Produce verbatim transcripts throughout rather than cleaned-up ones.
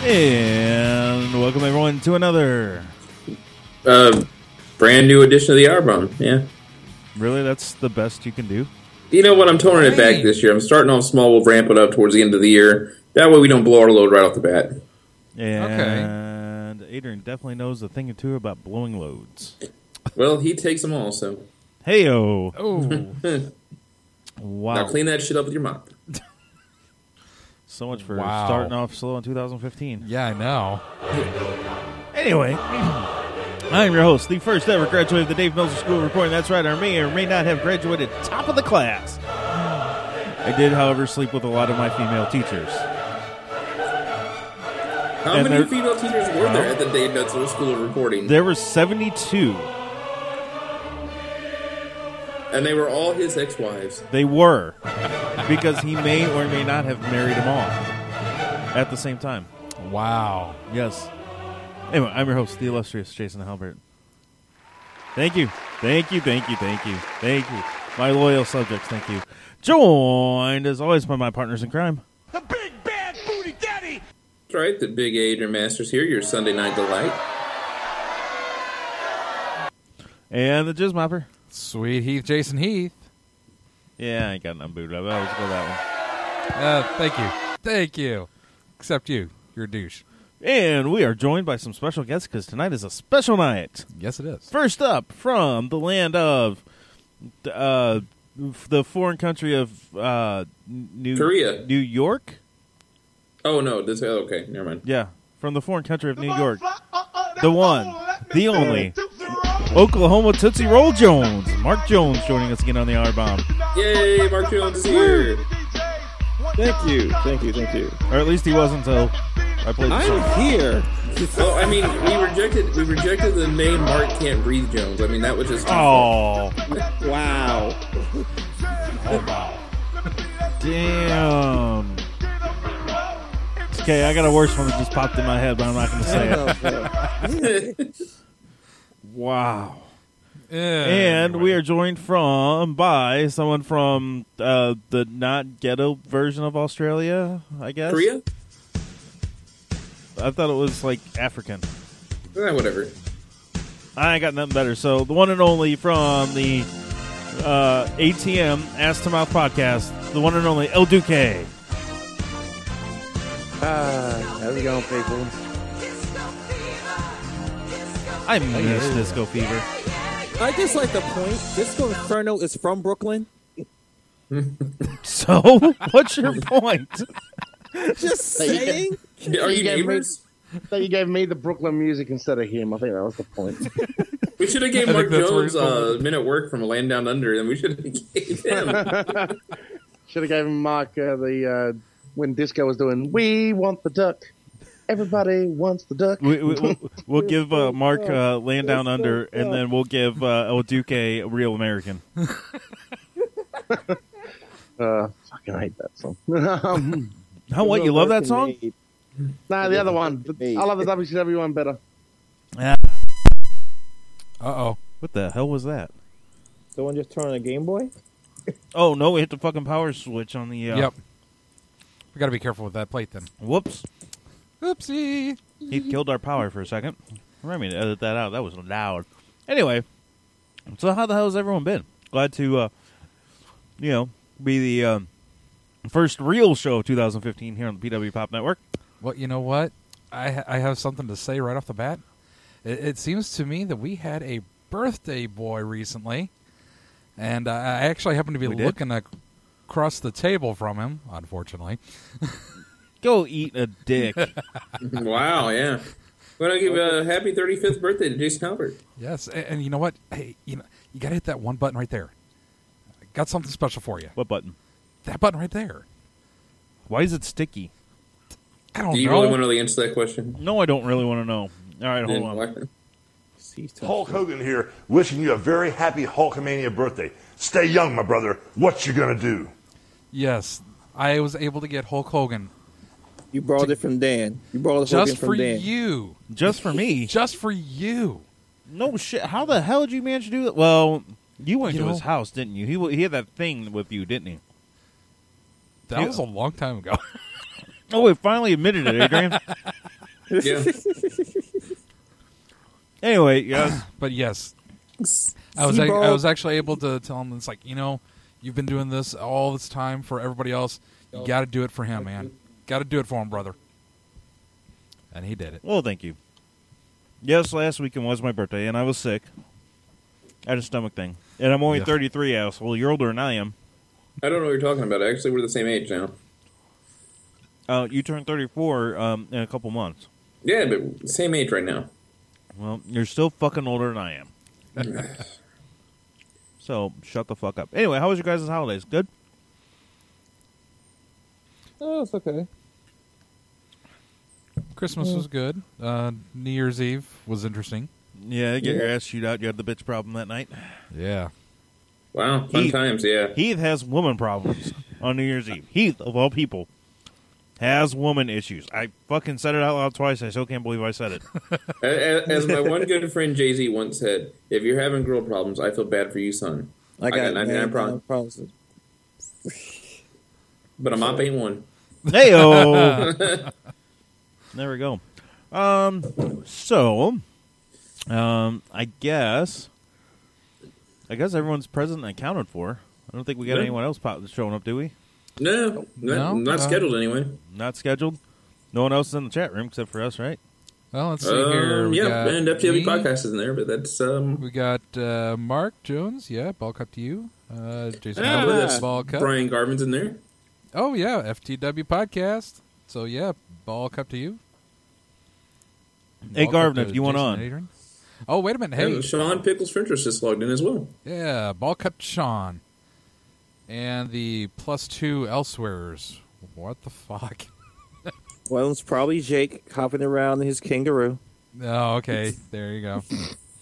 And welcome everyone to another uh, brand new edition of the R-Bomb. Yeah. Really? That's the best you can do? You know what? I'm toning it back this year. I'm starting off small. We'll ramp it up towards the end of the year. That way we don't blow our load right off the bat. And okay. Adrian definitely knows a thing or two about blowing loads. Well, he takes them all, so. Hey-o. Oh. Wow. Now clean that shit up with your mop. So much for wow. starting off slow in two thousand fifteen. Yeah, I know. Anyway, I'm your host, the first ever graduate of the Dave Meltzer School of Reporting. That's right, I may or may not have graduated top of the class. I did, however, sleep with a lot of my female teachers. How And many there- female teachers were there at the Dave Meltzer School of Reporting? There were seventy-two. And they were all his ex-wives. They were. Because he may or may not have married them all at the same time. Wow. Yes. Anyway, I'm your host, the illustrious Jason Halbert. Thank you. Thank you, thank you, thank you. Thank you. My loyal subjects, thank you. Joined, as always, by my partners in crime. The big bad booty daddy! That's right, the big Adrian Masters here, your Sunday night delight. And the Jizz Mopper. Sweet Heath, Jason Heath. Yeah, I ain't got nothing booted up. I'll just go that one. Uh, thank you. Thank you. Except you. You're a douche. And we are joined by some special guests because tonight is a special night. Yes, it is. First up, from the land of uh, the foreign country of uh, New Korea. New York? Oh, no, this oh, okay, never mind. Yeah, from the foreign country of New York. The one, the only, Oklahoma Tootsie Roll Jones. Mark Jones joining us again on the R-Bomb. Yay, Mark Jones is here. Thank you, thank you, thank you. Or at least he was until I played the song. I'm here. Well, I mean, we rejected we rejected the name Mark Can't Breathe Jones. I mean, that was just... Oh, Wow. damn. Okay, I got a worse one that just popped in my head, but I'm not going to say it. Wow. And we are joined from by someone from uh, the not ghetto version of Australia, I guess. Korea? I thought it was like African. Eh, whatever. I ain't got nothing better. So the one and only from the uh, A T M Ass to Mouth podcast, the one and only El Duque. Hi, how's it going, people? I miss Disco Fever. I just like the point. Disco Inferno is from Brooklyn. So, what's your point? Just saying. Are you gave me, neighbors? so you gave me the Brooklyn music instead of him. I think that was the point. We should have gave I Mark think that's where Jones he's going. a minute work from Land Down Under, and we should have gave him. Should have gave him Mark uh, the uh, when Disco was doing "We Want the Duck." Everybody wants the duck. We, we, we'll, we'll give uh, Mark uh, Land Down Under, and then we'll give uh, El Duque a Real American. uh, fucking hate that song. um, How what? You love that song? nah, the other one. I love the W C W one better. Yeah. Uh-oh. What the hell was that? Someone just turned on a Game Boy? Oh, no, we hit the fucking power switch on the... Uh, Yep. We got to be careful with that plate, then. Whoops. Oopsie. He killed our power for a second. Remind me to edit that out. That was loud. Anyway, so how the hell has everyone been? Glad to, uh, you know, be the um, first real show of two thousand fifteen here on the P W Pop Network. Well, you know what? I ha- I have something to say right off the bat. It, it seems to me that we had a birthday boy recently, and uh, I actually happened to be We did? looking ac- across the table from him, unfortunately. Go eat a dick. Wow, yeah. Want to give a happy thirty-fifth birthday to Jason Halbert. Yes, and, and you know what? Hey, you know, you got to hit that one button right there. Got something special for you. What button? That button right there. Why is it sticky? I don't Do you know. really want to really answer that question? No, I don't really want to know. All right, hold Then on. why- Hulk Hogan here, wishing you a very happy Hulkamania birthday. Stay young, my brother. What you gonna do? Yes, I was able to get Hulk Hogan You borrowed it from Dan. You borrowed the just Hogan for from Dan. you. Just for me? Just for you. No shit. How the hell did you manage to do that? Well, you went You to know- his house, didn't you? He w- he had that thing with you, didn't he? That Yeah. was a long time ago. Oh, we finally admitted it, Adrian. Yeah. Anyway, yes. But yes, I was I, I was actually able to tell him, it's like, you know, you've been doing this all this time for everybody else. You got to do it for him, man. Got to do it for him, brother. And he did it. Well, thank you. Yes, last weekend was my birthday, and I was sick. I had a stomach thing. And I'm only Yeah. thirty-three, asshole. You're older than I am. I don't know what you're talking about. Actually, we're the same age now. Uh, you turn thirty-four um, in a couple months. Yeah, but same age right now. Well, you're still fucking older than I am. So, shut the fuck up. Anyway, how was your guys' holidays? Good? Oh, it's okay. Christmas was good. Uh, New Year's Eve was interesting. Yeah, get your ass shoot out. You had the bitch problem that night. Yeah. Wow, fun Heath. times, yeah. Heath has woman problems on New Year's Eve. Heath, of all people, has woman issues. I fucking said it out loud twice. I still can't believe I said it. As, as my one good friend Jay-Z once said, if you're having girl problems, I feel bad for you, son. I got, I got ninety-nine man, problems. problems. But a mop ain't one. Hey-o! There we go. Um, so, um, I guess, I guess everyone's present and accounted for. I don't think we got Yeah. anyone else pop- showing up, do we? No, not, No? not Uh, scheduled anyway. Not scheduled. No one else is in the chat room except for us, right? Well, let's see here. Um, We yeah, got and F T W me. podcast is in there, but that's um, We got uh, Mark Jones. Yeah, ball cup to you. Uh, Jason ah, Albert, that's ball cup. Brian Garvin's in there. Oh, yeah, F T W podcast. So, yeah, ball cup to you. Hey, Ball cup Garvin, to if you want Jason on. Adrian. Oh, wait a minute. Hey, And Sean Pickles Frentress just logged in as well. yeah, ball cup to Sean. And the plus two elsewheres. What the fuck? Well, it's probably Jake hopping around in his kangaroo. Oh, okay. There you go.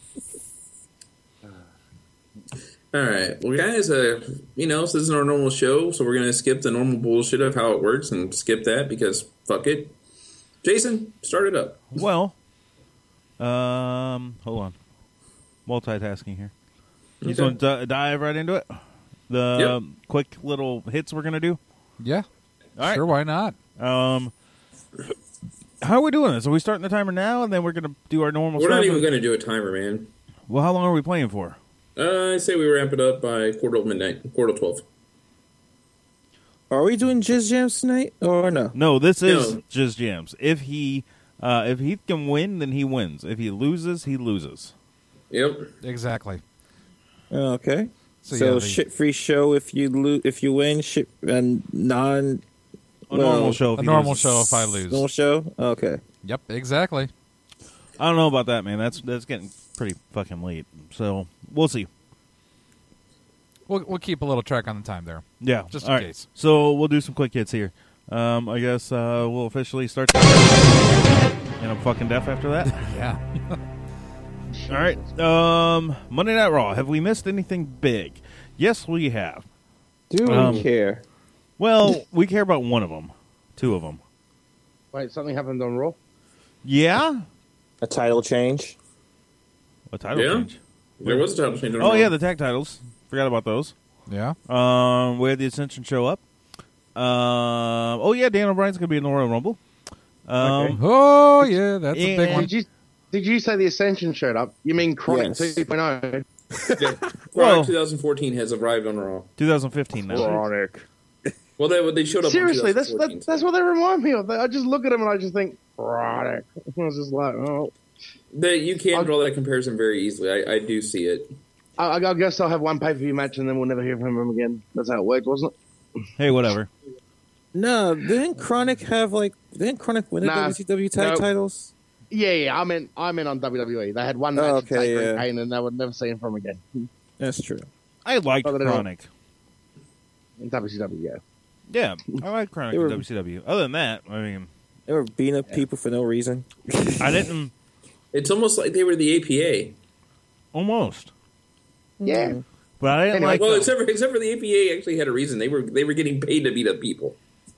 All right, well, guys, uh, you know, this isn't our normal show, so we're gonna skip the normal bullshit of how it works and skip that because fuck it. Jason, start it up. Well, um, hold on. Multitasking here. You just Okay. want to d- dive right into it? The Yep. um, quick little hits we're going to do? Yeah. All right. Sure, why not? Um, how are we doing this? Are we starting the timer now, and then we're going to do our normal We're stuff? not even gonna do a timer, man. Well, how long are we playing for? Uh, I say we ramp it up by quarter to midnight, quarter to twelve. Are we doing Jizz Jams tonight or no? No, this is No. just jams. If he uh, if he can win, then he wins. If he loses, he loses. Yep. Exactly. Oh, okay. So, So, yeah, the- shit free show if you lo- if you win, shit and non A well, normal show. If A he normal loses. show if I lose. normal show. Okay. Yep, exactly. I don't know about that, man. That's that's getting pretty fucking late. So we'll see. We'll, we'll keep a little track on the time there. Yeah, Just all in right. case. So we'll do some quick hits here. Um, I guess uh, we'll officially start. And I'm fucking deaf after that. Yeah. All right. Um, Monday Night Raw. Have we missed anything big? Yes, we have. Do we Um, care? Well, we care about one of them, two of them. Wait, something happened on Raw? Yeah. A title change? A title Yeah. change. There was a title change. on Oh Raw. yeah, the tag titles. Forgot about those. Yeah. Um, we had the Ascension show up. Um, oh yeah, Daniel Bryan's gonna be in the Royal Rumble. Um, Okay. Oh, yeah, that's a big Yeah. one. Did you did you say the Ascension showed up? You mean Chronic Yes. two point oh? Yeah. Well- Raw twenty fourteen has arrived on Raw. twenty fifteen now. Chronic. Well, they they showed up. Seriously, on that's twenty fourteen, that, that's what they remind me of. I just look at them and I just think Chronic. I was just like, oh. They, you can draw that comparison very easily. I, I do see it. I, I guess I'll have one pay per view match and then we'll never hear from him again. That's how it worked, wasn't it? Hey, whatever. No, didn't Chronic have like didn't Chronic win the Nah. W C W tag Nope. titles? Yeah, yeah. I meant I meant on W W E. They had one match Oh, with okay, Taker and yeah. Kane, and they would never see him from again. That's true. I like Oh, they don't. Chronic. In W C W, yeah. Yeah, I like Chronic They in were- W C W. Other than that, I mean, They were beating up people for no reason. I didn't It's almost like they were the A P A. almost, Yeah. but I didn't Anyway, like. Well, except for except for the A P A actually had a reason. They were they were getting paid to beat up people.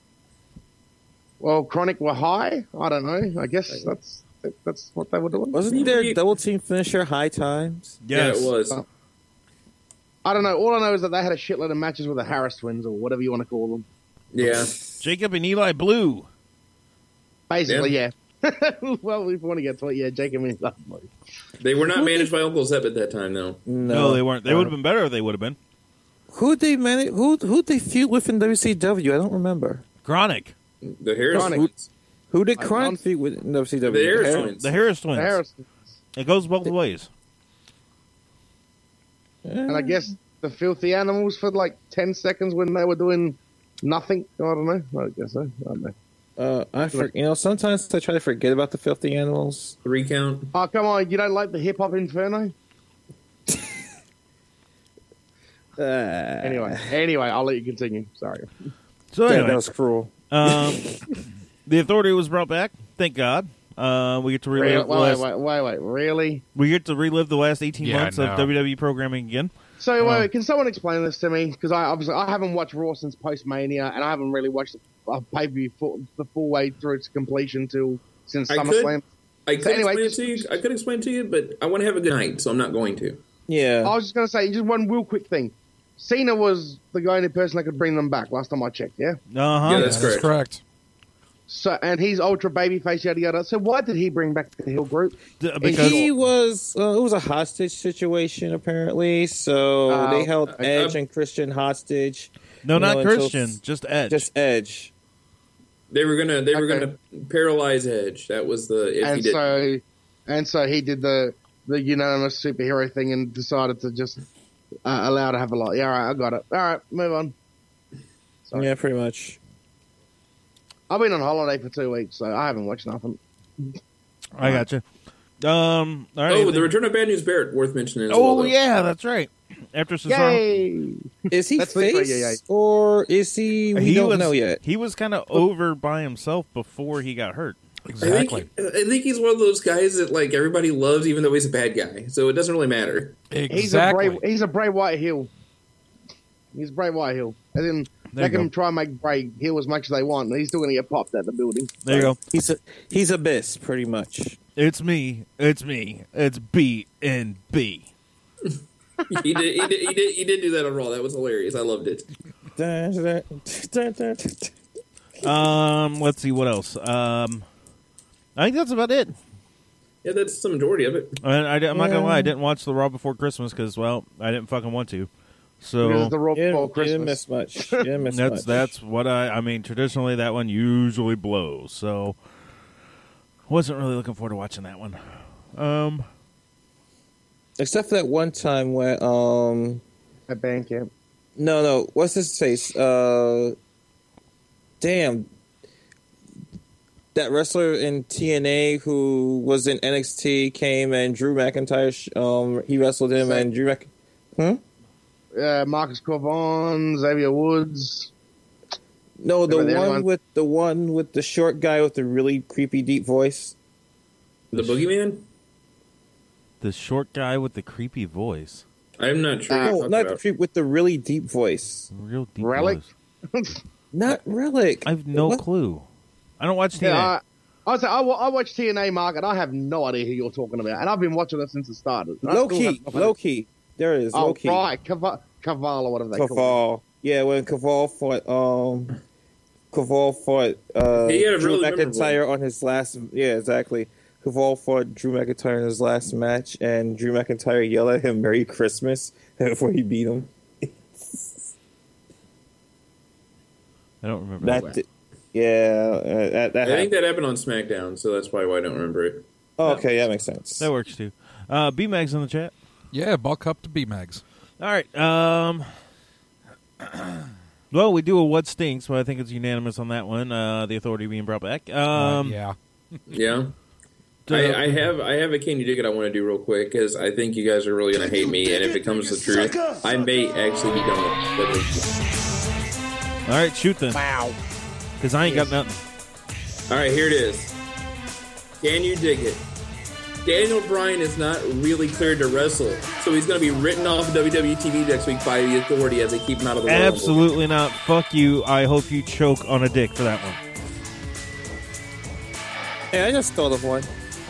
Well, Chronic were high. I don't know. I guess that's that's what they were doing. Wasn't there double team finisher high times? yes. Yeah, it was. Uh, I don't know. All I know is that they had a shitload of matches with the Harris twins or whatever you want to call them. Yeah. Jacob and Eli Blue. Basically, yeah. Well, if we want to get to it, yeah, Jake and me love boys. They were not managed by Uncle Zeb at that time, though. No, no they weren't. They would have been better if they would have been. Who they manage? Who who they feud with in W C W? I don't remember. Chronic. The Harris Twins. Who, who did Chronic feud with in W C W? The Harris Harris? Twins. The Harris Twins. The Harris Twins. It goes both ways. And I guess the Filthy Animals for like ten seconds when they were doing nothing. I don't know. I guess so. I don't know. Uh, I for, you know, sometimes I try to forget about the Filthy Animals. Three count. Oh, come on. You don't like the Hip Hop Inferno? uh, anyway, anyway, I'll let you continue. Sorry. So anyway, that was cruel. Um, the Authority was brought back. Thank God. Uh, we get to relive. Wait, last, wait, wait, wait, really? We get to relive the last eighteen yeah, months no. of W W E programming again. So, uh, can someone explain this to me? Because I obviously I haven't watched Raw since Post Mania, and I haven't really watched a pay per view the full way through its completion till since I SummerSlam. Could, I could so anyway, explain just, it to you. I could explain it to you, but I want to have a good night, so I'm not going to. Yeah. I was just going to say just one real quick thing. Cena was the only person that could bring them back last time I checked. Yeah. Uh huh. Yeah, that's Yeah, correct. that's correct. So, and he's ultra babyface, yada yada. So, why did he bring back the heel group? D- because he was, uh, it was a hostage situation apparently. So Uh, they held I- Edge I- and Christian hostage. no, you not know, until- Christian, just Edge. Just Edge. They were gonna. They were Okay. gonna paralyze Edge. That was the. If he And did. so, and so he did the the unanimous superhero thing and decided to just uh, allow to have a lot. Yeah, all right, I got it. All right, move on. Sorry. Yeah, pretty much. I've been on holiday for two weeks, so I haven't watched nothing. I got you. Um. All right. Oh, the return of Bad News Barrett, worth mentioning as Oh well. though. yeah, that's right. After Cesaro, Yay! Is he That's face the- yeah, yeah. or is he? We he don't was know yet. he was kind of over by himself before he got hurt. Exactly. I think, I think he's one of those guys that like everybody loves, even though he's a bad guy. So it doesn't really matter. Exactly. He's a Bray. He's a Bray Wyatt heel. He's Bray Wyatt heel. And then There they you can go. try and make Bray heel as much as they want. And he's still going to get popped at the building. There you go. He's a he's Abyss, pretty much. It's me. It's me. It's B and B. he did. He did. He did. He did do that on Raw. That was hilarious. I loved it. Um. Let's see what else. Um. I think that's about it. Yeah, that's the majority of it. And I, am not gonna lie, I didn't watch the Raw before Christmas because, well, I didn't fucking want to. Because So the Raw You before didn't, you didn't Christmas. miss much. You didn't miss that's much. that's what I. I mean, traditionally that one usually blows. So wasn't really looking forward to watching that one. Um. Except for that one time where um At Bandcamp. no no what's his face uh damn that wrestler in T N A who was in N X T came and Drew McIntyre sh- um he wrestled him and Drew Mc hmm Uh, Marcus Corvon, Xavier Woods. no the Remember the one other one? with the one with the short guy with the really creepy deep voice. The Boogeyman. The short guy with the creepy voice. I'm not sure. Uh, what No, you're not talking the about. creep with the really deep voice. Real deep Relic? voice. Not Relic. I have no What? clue. I don't watch T N A. Yeah, I, I, was, I, wa- I watch T N A, Mark, and I have no idea who you're talking about. And I've been watching it since it started. And I Low still key, have no low idea. key. There it is. Oh, Low key. right. Caval, Caval or whatever they call it. Caval. Yeah, when Caval fought um Caval fought uh He had a Drew really McIntyre on his last yeah, exactly. Caval fought Drew McIntyre in his last match and Drew McIntyre yelled at him Merry Christmas before he beat him. I don't remember That that. di- yeah, uh, that, that I think happened. that happened on SmackDown, so that's probably why I don't remember it. Oh, okay, that makes sense. That works too. Uh, B Mag's in the chat. Yeah, bulk up to B-Mags. All right. Um. Well, we do a what stinks, but I think it's unanimous on that one. Uh, the Authority being brought back. Um, uh, yeah. Yeah. uh, I, I have I have a Can You Dig It I want to do real quick because I think you guys are really going to hate me, and if it comes to the truth, I may actually be done with it. All right, shoot then. Wow. Because I ain't got nothing. All right, here it is. Can you dig it? Daniel Bryan is not really cleared to wrestle, so he's going to be written off of W W E T V next week by the Authority as they keep him out of the Royal Rumble. Absolutely not. Fuck you. I hope you choke on a dick for that one. Hey, I just thought of one.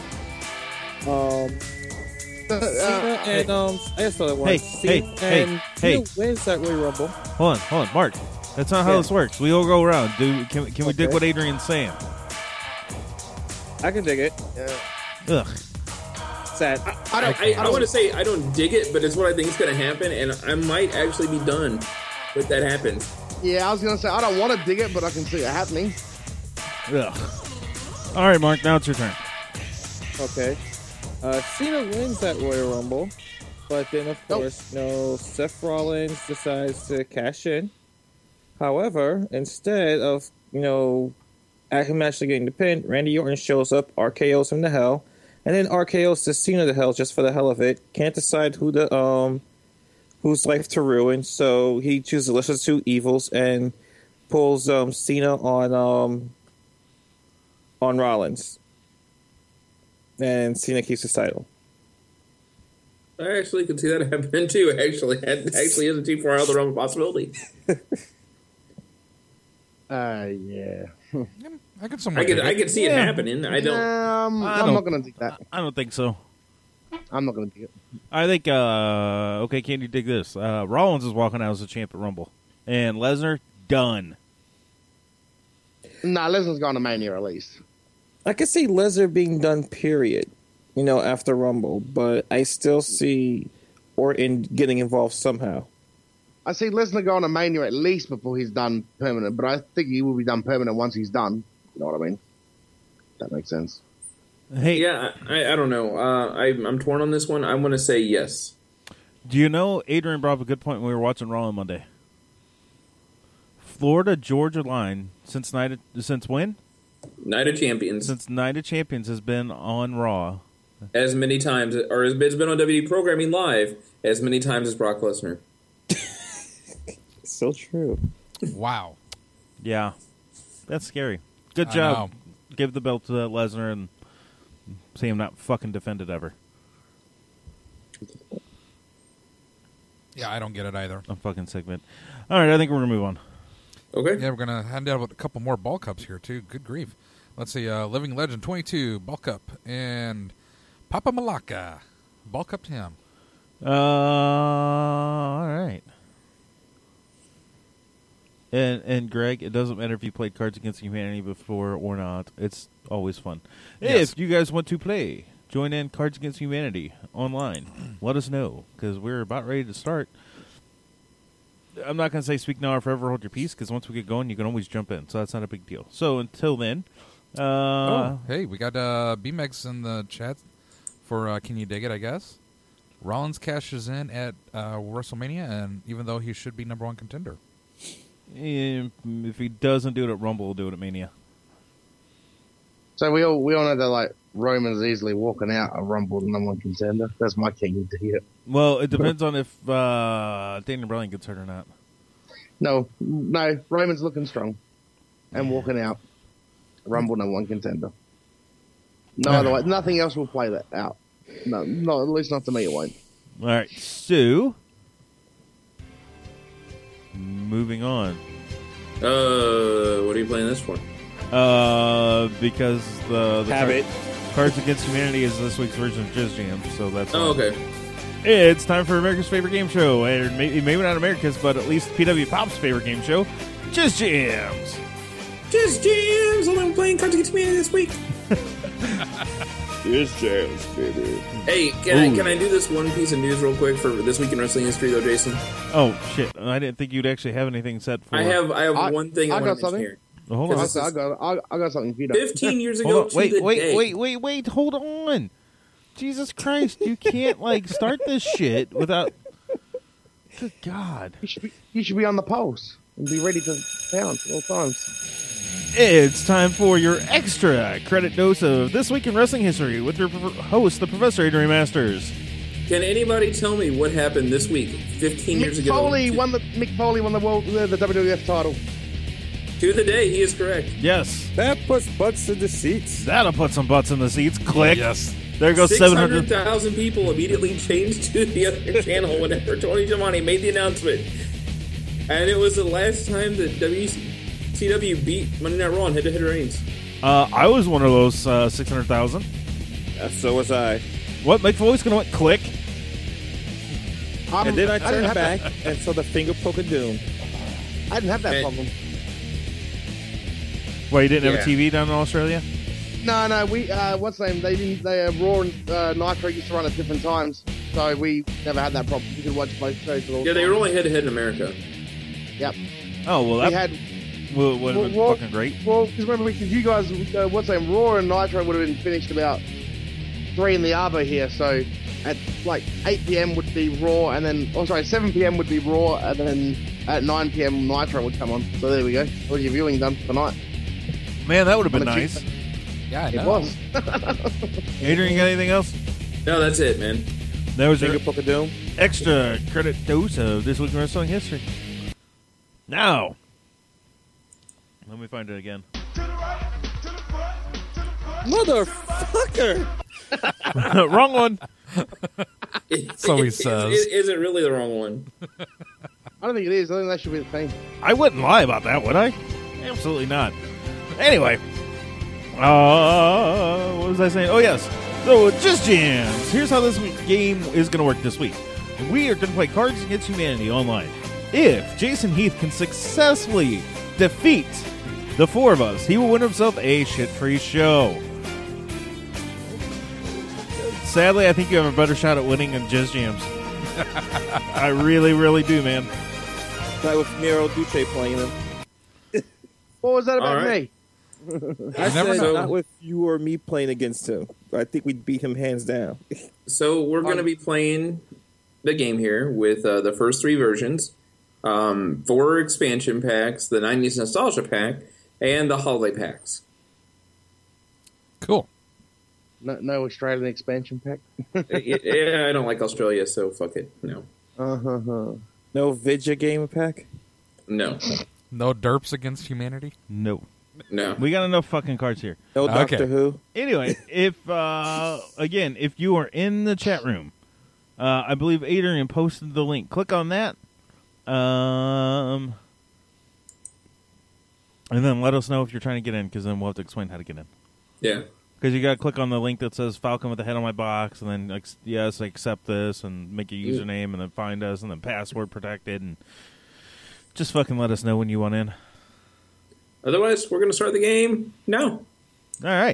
Um Cena and um I just thought of one. Hey, Cena hey, hey, and hey. who wins that Royal Rumble? Hold on, hold on, Mark. That's not how Yeah. this works. We all go around. Do can, can we dig Okay. what Adrian's saying? I can dig it. Yeah. Ugh. Sad. I, I don't. I, I don't want to say I don't dig it, but it's what I think is going to happen, and I might actually be done if that happens. Yeah, I was going to say I don't want to dig it, but I can see it happening. Ugh. All right, Mark. Now it's your turn. Okay. Uh, Cena wins that Royal Rumble, but then of Nope. course, no, Seth Rollins decides to cash in. However, instead of you know, him actually getting the pin, Randy Orton shows up, R K Os him to hell. And then R K O's to Cena to hell just for the hell of it. Can't decide who the um whose life to ruin, so he chooses the lesser two evils and pulls um Cena on um on Rollins. And Cena keeps his title. I actually can see that happening too. Actually, that actually isn't too far out of the realm of possibility. Uh, yeah. I could, I could, I could see Yeah. it happening. I don't. Um, I I'm don't- not going to dig that. I don't think so. I'm not going to dig it. I think, uh, okay, can you dig this? Uh, Rollins is walking out as a champ at Rumble. And Lesnar, done. Nah, Lesnar's gone to Mania at least. I could see Lesnar being done, period, you know, after Rumble, but I still see Orton getting involved somehow. I see Lesnar going to Mania at least before he's done permanent, but I think he will be done permanent once he's done. You know what I mean? That makes sense. Hey, Yeah, I, I don't know. Uh, I, I'm torn on this one. I want to say yes. do you know Adrian brought up a good point when we were watching Raw on Monday? Florida Georgia line since night since when? Night of Champions. Since Night of Champions has been on Raw. As many times, or it's been on W W E Programming Live as many times as Brock Lesnar. So true. Wow. Yeah, that's scary. Good I job. know. Give the belt to Lesnar and see him not fucking defend it ever. Yeah, I don't get it either. I'm fucking sick of it. All right, I think we're gonna move on. Okay. Yeah, we're gonna hand out a couple more ball cups here too. Good grief! Let's see, uh, Living Legend twenty-two ball cup and Papa Malaka ball cup to him. Uh, all right. And and Greg, it doesn't matter if you played Cards Against Humanity before or not. It's always fun. Yes. If you guys want to play, join in Cards Against Humanity online. Let us know because we're about ready to start. I'm not going to say speak now or forever hold your peace because once we get going, you can always jump in. So that's not a big deal. So until then, uh, oh, hey, we got uh, B-Megs in the chat for uh, Can You Dig It, I guess. Rollins cashes in at uh, WrestleMania, and even though he should be number one contender. if he doesn't do it at Rumble, we'll do it at Mania. So we all we all know that like Roman's easily walking out a Rumble the number one contender. That's my king to hear. Well, it depends on if uh, Daniel Bryan gets hurt or not. No, no, Roman's looking strong and walking out Rumble number one contender. No other way, nothing else will play that out. No, no, at least not to me. It won't. All right, so moving on. Uh, what are you playing this for? Uh, because the, the Have card- it. Cards Against Humanity is this week's version of Jizz Jam, so that's Oh, why. okay. It's time for America's favorite game show, and maybe, maybe not America's, but at least P W Pop's favorite game show, Jizz Jams. Just jams. Only I'm playing Cards Against Humanity this week. Jizz Jams, baby. Hey, can I Ooh. can I do this one piece of news real quick for this week in wrestling history, though, Jason? Oh shit! I didn't think you'd actually have anything set for. I have I have I- one thing I, I want got to mention something. here. Well, hold on. Because I, I got, I, I got something for you. Fifteen years ago Hold on. to Wait, the wait, day. wait, wait, wait! Hold on. Jesus Christ! You can't like start this shit without. Good God! You should be, you should be on the pulse and be ready to pounce at all times. It's time for your extra credit dose of This Week in Wrestling History with your pro- host, the Professor Adrian Masters. Can anybody tell me what happened this week, fifteen years Mick ago? Foley to, won the Mick Foley won the world the, the W W F title. to the day. He is correct. Yes, That puts butts in the seats. that'll put some butts in the seats. Click. Yes. There goes Six seven hundred hundred. thousand people immediately changed to the other channel whenever Tony Giamatti made the announcement, and it was the last time that W C W beat Monday Night Raw and head-to-head reigns. Uh, I was one of those uh, six hundred thousand. Uh, so was I. What? Mick Foley's gonna what? Click. Um, And then I didn't turned have back that, and saw the finger poke of doom. I didn't have that Hey. problem. Well, you didn't have Yeah. a T V down in Australia? No, no, we, uh, what's the name? They didn't, they, uh, Raw and uh, Nitro used to run at different times, so we never had that problem. We could watch both shows at all. Yeah, they were only head to head in America. Yep. Oh, well, that we had, would well, have been Raw, fucking great. Well, because remember, because you guys, uh, what's the name? Raw and Nitro would have been finished about three in the Arvo here, so at like eight p.m. would be Raw, and then, oh, sorry, seven p.m. would be Raw, and then at nine p.m. Nitro would come on. So there we go. All your viewing done for tonight. Man, that would have been nice. Tuesday. Yeah, I It know. was. Adrian, you got anything else? No, that's it, man. That was your Finger Poke of Doom. extra credit dose of This Week in Wrestling History. Now, let me find it again. Motherfucker! Wrong one. So he Is- says. Is, is it really the wrong one? I don't think it is. I think that should be the thing. I wouldn't lie about that, would I? Absolutely not. Anyway, uh, what was I saying? Oh, yes. So, Just Jams. Here's how this week game is going to work this week. We are going to play Cards Against Humanity online. If Jason Heath can successfully defeat the four of us, he will win himself a shit-free show. Sadly, I think you have a better shot at winning than Just Jams. I really, really do, man. Not with Miro Duce playing him. What was that about All right. me? I never said know. not with you or me playing against him. I think we'd beat him hands down. So we're going to be playing the game here with uh, the first three versions, um, four expansion packs, the nineties Nostalgia Pack, and the Holiday Packs. Cool. No, no Australian expansion pack. Yeah, I don't like Australia, so fuck it. No. Uh-huh. No Vidya game pack? No. No derps against humanity? No. No. We got enough fucking cards here. No Okay. Doctor Who? Anyway, if uh, again, if you are in the chat room, uh, I believe Adrian posted the link. Click on that, um, and then let us know if you're trying to get in, because then we'll have to explain how to get in. Yeah. Because you got to click on the link that says Falcon with the head on my box, and then ex- yes, I accept this, and make a username, and then find us, and then password protected, and just fucking let us know when you want in. Otherwise, we're going to start the game now. All right.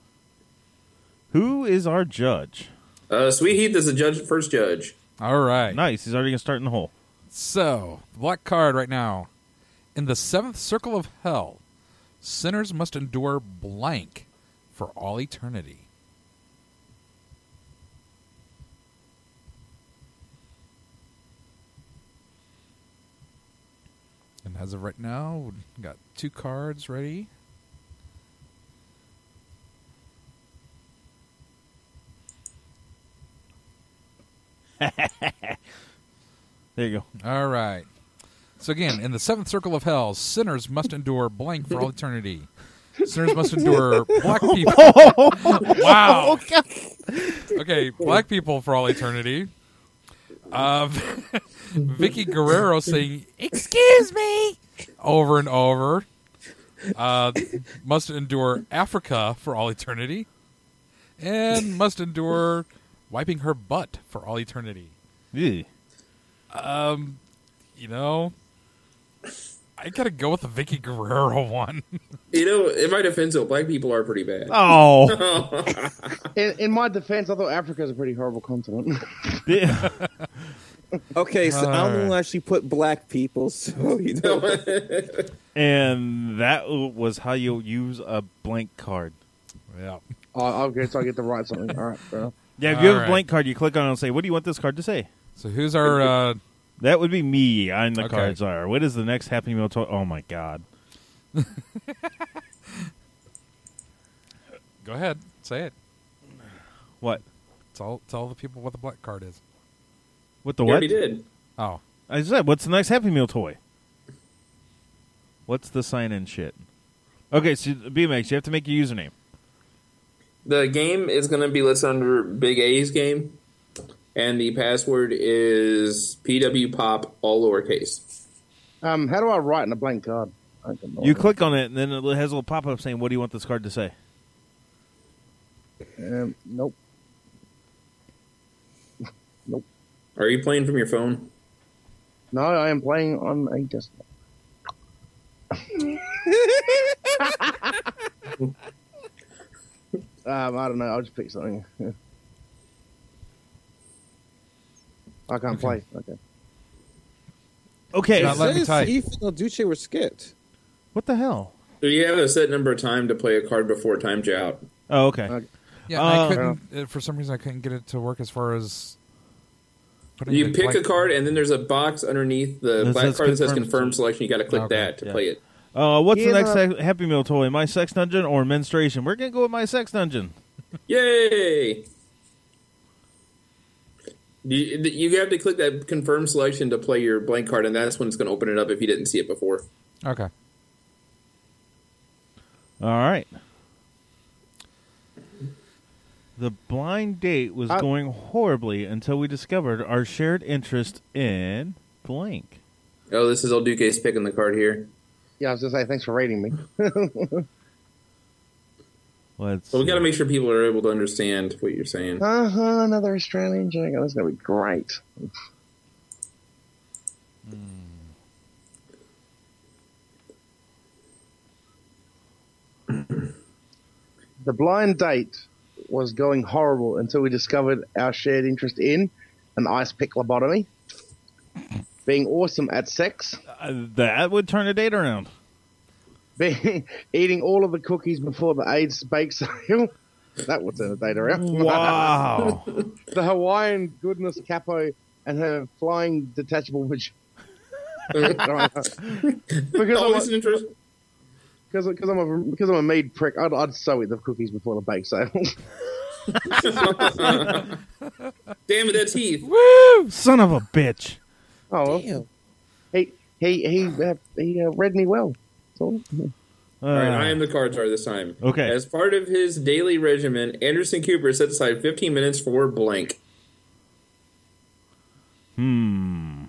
Who is our judge? Uh, Sweet Heath is the judge, first judge. All right. Nice. He's already going to start in the hole. So, the black card right now. In the seventh circle of hell, sinners must endure blank for all eternity. And as of right now, we've got two cards ready. There you go. All right. So again, in the seventh circle of hell, sinners must endure blank for all eternity. Sinners must endure black people. Wow. Okay, black people for all eternity. Uh, Vicky Guerrero saying, "Excuse me," over and over. Uh, must endure Africa for all eternity. And must endure wiping her butt for all eternity. Yeah. Um, you know, I gotta go with the Vicky Guerrero one. You know, in my defense, though, black people are pretty bad. Oh. In, in my defense, I thought Africa is a pretty horrible continent. Yeah. Okay, so I Alright. don't actually put black people, so you know. And that was how you use a blank card. Yeah. Oh, okay, so I get to write something. All right, fair enough. Yeah, if you have Alright. a blank card, you click on it and say, what do you want this card to say? So who's our? Uh, That would be me on the Okay. cards are. What is the next Happy Meal toy? Oh, my God. go ahead, say it. What? Tell tell the people what the black card is. What the You what? already did. Oh, I said, what's the next Happy Meal toy? What's the sign-in shit? Okay, so B M X, you have to make your username. The game is going to be listed under Big A's game, and the password is P W Pop, all lowercase. Um, how do I write in a blank card? I don't know. You click on it, and then it has a little pop-up saying, what do you want this card to say? Um, nope. Nope. Are you playing from your phone? No, I am playing on a desktop. Um, I don't know. I'll just pick something. I can't play. Okay. Okay. Not letting me type. Heath and El Duce were skipped. What the hell? So you have a set number of time to play a card before it times you out. Oh, okay. Okay. Yeah, Uh, I couldn't. Uh, for some reason, I couldn't get it to work as far as. putting You the, pick like, a card, and then there's a box underneath the That black says card that says confirm confirm selection. You got to click Okay. that to Yeah. play it. Uh, what's Yeah. the next sex- Happy Meal toy? My sex dungeon or menstruation? We're gonna go with my sex dungeon. Yay! You, you have to click that confirm selection to play your blank card, and that's when it's going to open it up if you didn't see it before. Okay. All right. The blind date was I- going horribly until we discovered our shared interest in blank. Oh, this is El Duque's picking the card here. Yeah, I was gonna say thanks for rating me. Let's. So we see. got to make sure people are able to understand what you're saying. Uh huh. Another Australian jingle. That's gonna be great. The blind date was going horrible until we discovered our shared interest in an ice pick lobotomy, being awesome at sex, Uh, that would turn a date around. being eating all of the cookies before the AIDS bake sale. That would turn the date around. Wow. The Hawaiian goodness capo and her flying detachable vagina. because Oh, I'm this is a, interesting. because because I'm a because I'm a mead prick. I'd, I'd so eat the cookies before the bake sale. Damn it, that's Heath. Woo! Son of a bitch. Oh, well, Damn. he he he uh, he uh, read me well. That's all. Uh, All right, I am the card czar this time. Okay. As part of his daily regimen, Anderson Cooper set aside fifteen minutes for blank. Hmm.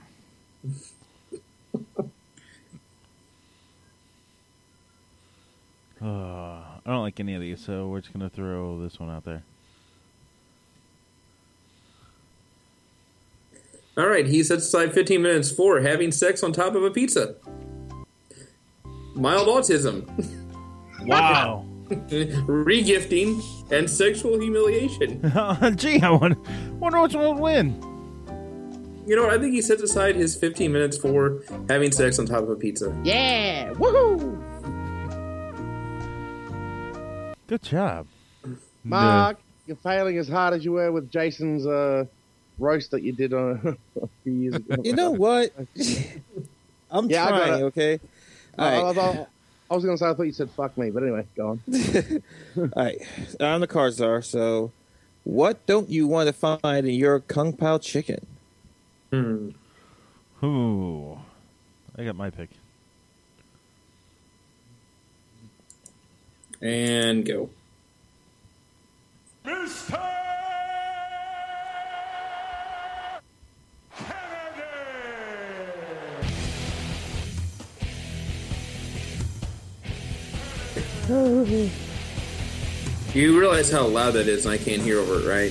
uh, I don't like any of these, so we're just gonna throw this one out there. All right, he sets aside fifteen minutes for having sex on top of a pizza. Mild autism, Wow. regifting, and sexual humiliation. Gee, I wonder, wonder which one would win. You know what? I think he sets aside his fifteen minutes for having sex on top of a pizza. Yeah, woohoo! Good job, Mark, you're failing as hard as you were with Jason's uh, roast that you did on a few years ago. You know what? I'm Yeah, I got trying, it. okay? I, All I, right. I, I was going to say, I thought you said fuck me, but anyway, go on. All right. I'm the card czar, so what don't you want to find in your Kung Pao chicken? Hmm. Ooh, I got my pick. And go. Mister You realize how loud that is, and I can't hear over it, right?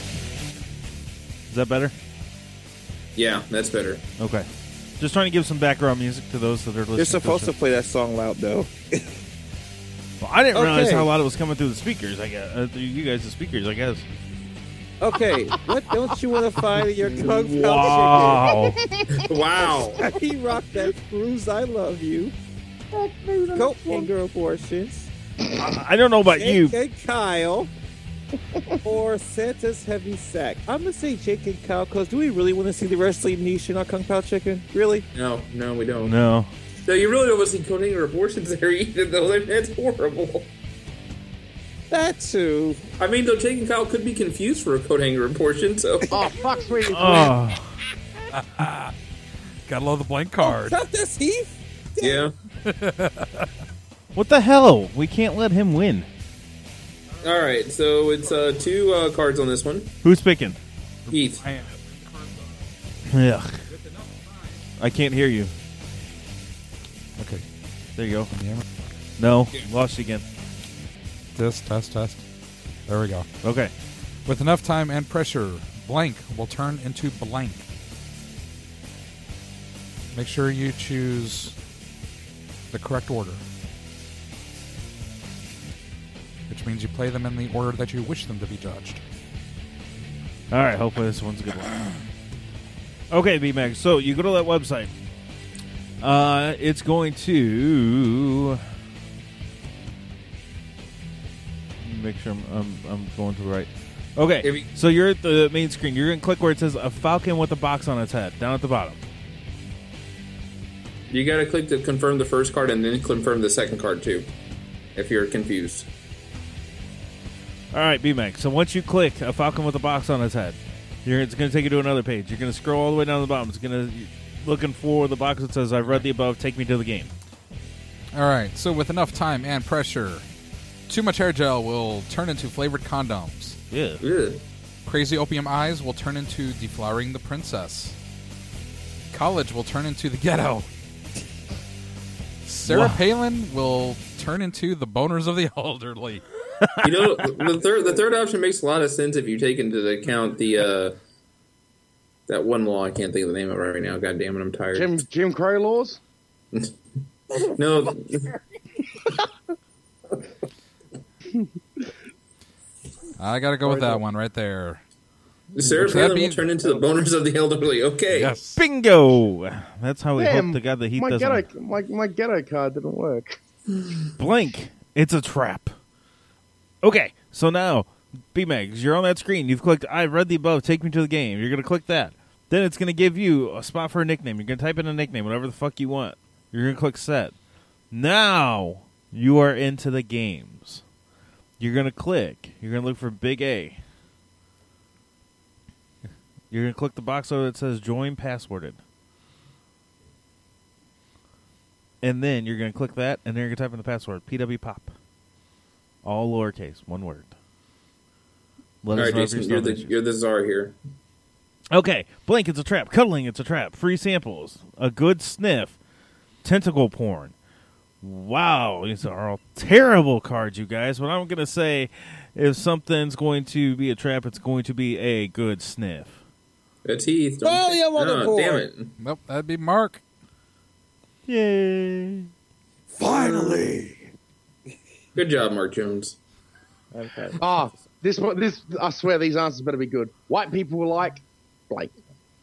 Is that better? Yeah, that's better. Okay. Just trying to give some background music to those that are listening. You're supposed to, to play that song loud, though. Well, I didn't realize Okay. how loud it was coming through the speakers. I guess uh, through you guys, the speakers. I guess. Okay, what don't you want to find in your Kung Pao Wow. Wow. chicken? He rocked that cruise. I love you. Coke and girl portions. I, I don't know about you. Jake and Kyle. Or Santa's heavy sack. I'm gonna say Jake and Kyle because do we really want to see the wrestling niche in our Kung Pao chicken? Really? No, no, we don't. No. So you really don't want to see coating or abortions there either, though. That's horrible. That too. I mean, though, Jake and Kyle could be confused for a coat hanger abortion, so. Oh, fuck, sweetie. Oh. Gotta love the blank card. Not this Heath. Yeah. What the hell? We can't let him win. All right, so it's uh, two uh, cards on this one. Who's picking? Heath. I- Ugh. I can't hear you. Okay. There you go. Damn it. No, lost you again. Test, test, test. There we go. Okay. With enough time and pressure, blank will turn into blank. Make sure you choose the correct order. Get which means you play them in the order that you wish them to be judged. All right, hopefully this one's a good one. Okay, B-Max, so you go to that website. Uh, it's going to... Make sure I'm, I'm, I'm going to the right... Okay, you, so you're at the main screen. You're going to click where it says a falcon with a box on its head, down at the bottom. You got to click to confirm the first card and then confirm the second card, too, if you're confused. All right, B-Max. So once you click a falcon with a box on its head, you're, it's going to take you to another page. You're going to scroll all the way down to the bottom. It's going to looking for the box that says, I've read the above, take me to the game. All right, so with enough time and pressure, too much hair gel will turn into flavored condoms. Yeah. yeah. Crazy opium eyes will turn into deflowering the princess. College will turn into the ghetto. Sarah wow. Palin will turn into the boners of the elderly. You know, the third the third option makes a lot of sense if you take into account the uh, that one law. I can't think of the name of it right now. God damn it, I'm tired. Jim Jim Crow laws? No. I gotta go with that one right there. Sarah Palin will turn into the boners of the elderly. Okay. Yes. Bingo! That's how we Damn, hope to God the heat my doesn't... Ghetto, my, my ghetto card didn't work. Blank. It's a trap. Okay, so now, B-Mags, you're on that screen. You've clicked, I've read the above, take me to the game. You're going to click that. Then it's going to give you a spot for a nickname. You're going to type in a nickname, whatever the fuck you want. You're going to click set. Now, you are into the games. You're going to click. You're going to look for Big A. You're going to click the box over that says join passworded. And then you're going to click that, and then you're going to type in the password, P W Pop. All lowercase, one word. Let All right, Jason, you're the, you're the czar here. Okay, Blink, it's a trap. Cuddling, it's a trap. Free samples. A good sniff. Tentacle porn. Wow, these are all terrible cards, you guys. What I'm going to say, if something's going to be a trap, it's going to be a good sniff. A teeth. Oh, yeah, oh, damn it. Nope, that'd be Mark. Yay. Finally. Good job, Mark Jones. Okay. Oh, this one, this I swear these answers better be good. White people were like Blake.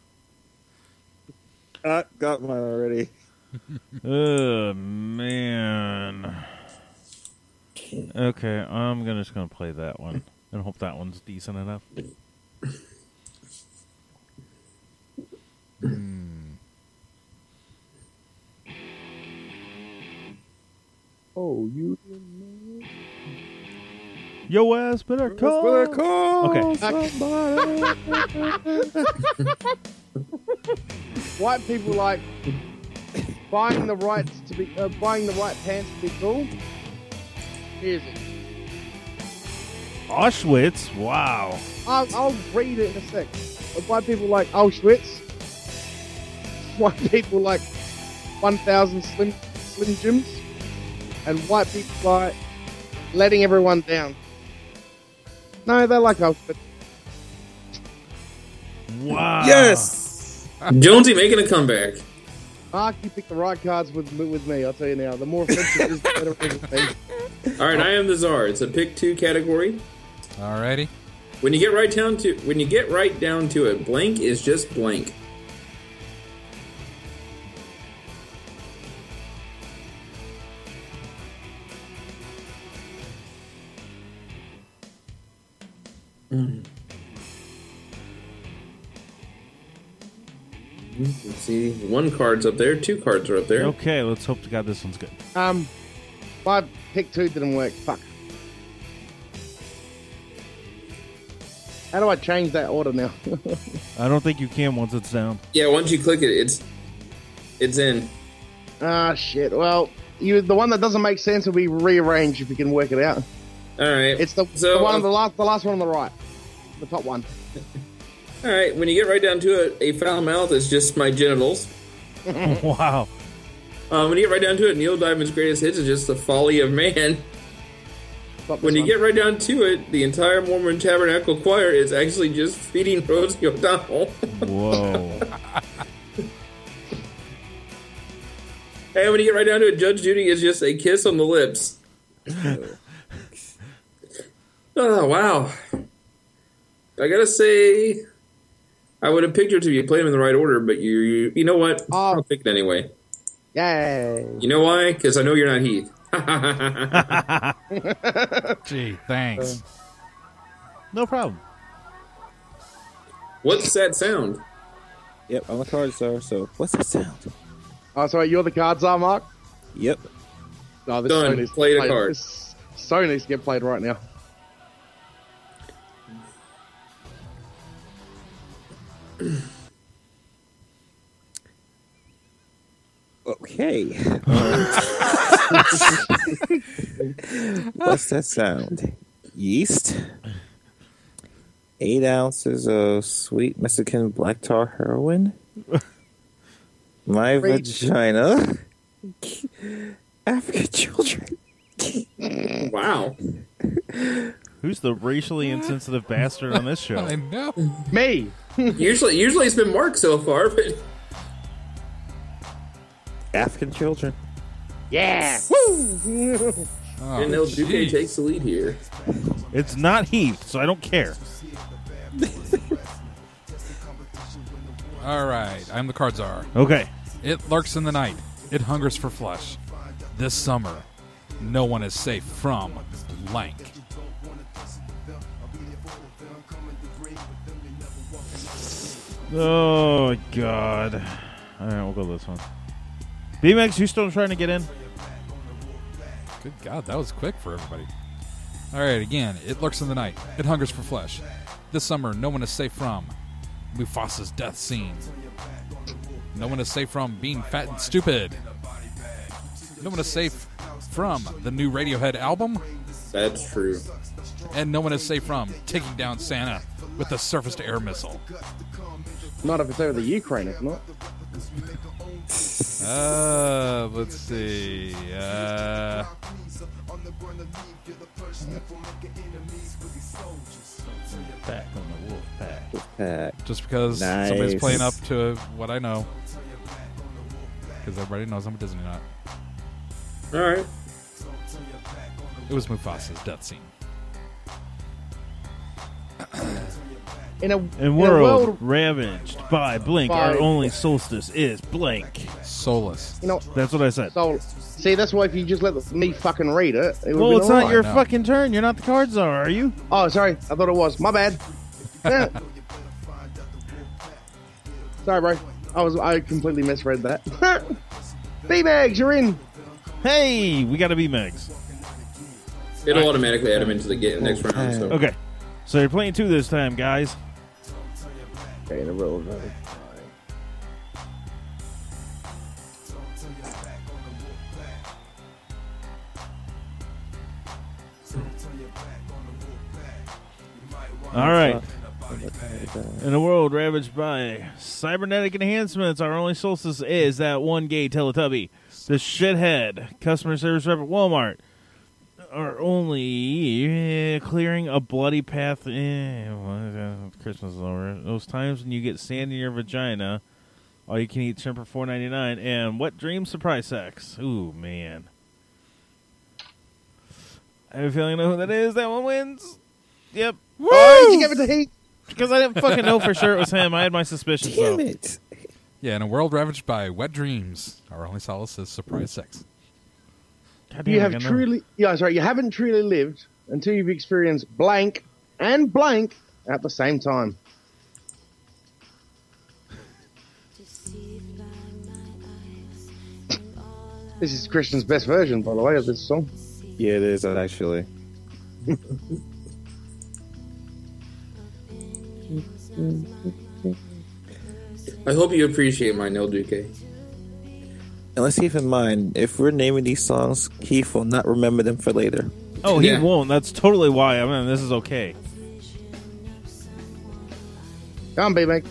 I got mine already. Oh, man. Okay, I'm gonna, just going to play that one and hope that one's decent enough. Hmm. Oh, you. Yo ass better call. Better call okay. White people like buying the rights to be uh, buying the right pants to be cool. Here's it. Auschwitz. Wow. I'll, I'll read it in a sec. But white people like Auschwitz. White people like one thousand slim slim gyms. And white people like letting everyone down. No, they like Auschwitz. Wow. Yes! Jonesy making a comeback. Mark, you pick the right cards with with me, I'll tell you now. The more offensive it is, the better everything. Alright, I am the czar. It's a pick two category. Alrighty. When you get right down to when you get right down to it, blank is just blank. Mm. Let's see, one card's up there, two cards are up there. Okay, let's hope to God this one's good. Um, my pick two didn't work. Fuck. How do I change that order now? I don't think you can once it's down. Yeah, once you click it, it's it's in. Ah, shit. Well, you the one that doesn't make sense will be rearranged if you can work it out. All right. It's the, so, the one on the last, the last one on the right, the top one. All right. When you get right down to it, a foul mouth is just my genitals. Wow. Um, when you get right down to it, Neil Diamond's greatest hits is just the folly of man. When you one. get right down to it, the entire Mormon Tabernacle Choir is actually just feeding Rosie O'Donnell. Whoa. And when you get right down to it, Judge Judy is just a kiss on the lips. Oh, wow. I gotta say, I would have picked it if you played them in the right order, but you you, you know what? Oh. I'll pick it anyway. Yay. You know why? Because I know you're not Heath. Gee, thanks. Uh, no problem. What's that sound? Yep, I'm a card star, so what's that sound? Oh, sorry, you're the card czar, Mark? Yep. No, this Done. so needs to Played get a card. This so needs to get played right now. Okay. What's that sound? Yeast. Eight ounces of sweet Mexican black tar heroin. My Great. vagina. African children. Wow. Who's the racially insensitive bastard on this show? I know. Me. usually, usually it's been Mark so far, but African children. Yeah. Oh, and El Duque geez. takes the lead here. It's not Heath, so I don't care. All right, I'm the card czar. Okay. It lurks in the night. It hungers for flesh. This summer, no one is safe from blank. Oh, God. All right, we'll go this one. B-Mex, you still trying to get in? Good God, that was quick for everybody. All right, again, it lurks in the night. It hungers for flesh. This summer, no one is safe from Mufasa's death scene. No one is safe from being fat and stupid. No one is safe from the new Radiohead album. That's true. And no one is safe from taking down Santa with a surface-to-air missile. Not if it's over the Ukraine, if not. Uh, let's see. Uh, Back on the wolf pack. Pack. just because Nice. somebody's playing up to what I know. Because everybody knows I'm a Disney nut. All right. It was Mufasa's death scene. In a, And in a world, world, ravaged by blink, By- our only solstice is blank. Soulless. you know, That's what I said. so see, that's why if you just let me fucking read it, it would Well, be it's all not right. your No. fucking turn. You're not the card czar, are you? Oh, sorry, I thought it was. My bad. Yeah. Sorry, bro. I was I completely misread that. B-Bags, you're in. Hey, we got a B-Megs. It'll automatically add him into the get next round. So. Okay. So you're playing two this time, guys. Okay, in a row. Right. All right. In a world ravaged by cybernetic enhancements, our only solstice is that one gay Teletubby. The shithead customer service rep at Walmart are only eh, clearing a bloody path. Eh, well, Christmas is over. Those times when you get sand in your vagina, all you can eat shrimp for four ninety nine, and Wet Dream Surprise Sex. Ooh, man. I have a feeling I know who that is. That one wins. Yep. Oh, did you give it to Heath? Because I didn't fucking know for sure it was him. I had my suspicions. Damn though. it. Yeah, in a world ravaged by wet dreams, our only solace is surprise sex. God damn, You I have got no- truly, yeah, sorry, you haven't truly lived until you've experienced blank and blank at the same time. This is Christian's best version, by the way, of this song. Yeah, it is, actually. I hope you appreciate my El Duque. And let's keep in mind, if we're naming these songs, Keith will not remember them for later. Oh, he Yeah. won't. That's totally why. I mean, this is okay. Come on, B-Mac.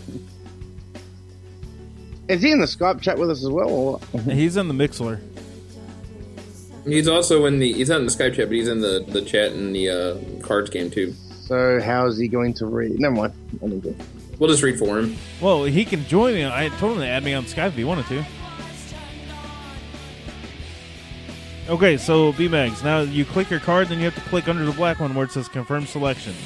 Is he in the Skype chat with us as well? Or what? He's in the Mixler. He's also in the. He's not in the Skype chat, but he's in the, the chat in the uh, cards game too. So how is he going to read? Never mind. I don't know. We'll just read for him. Well, he can join me. I told him to add me on Skype if he wanted to. Okay, so B-Mags, now you click your card, then you have to click under the black one where it says confirm selection.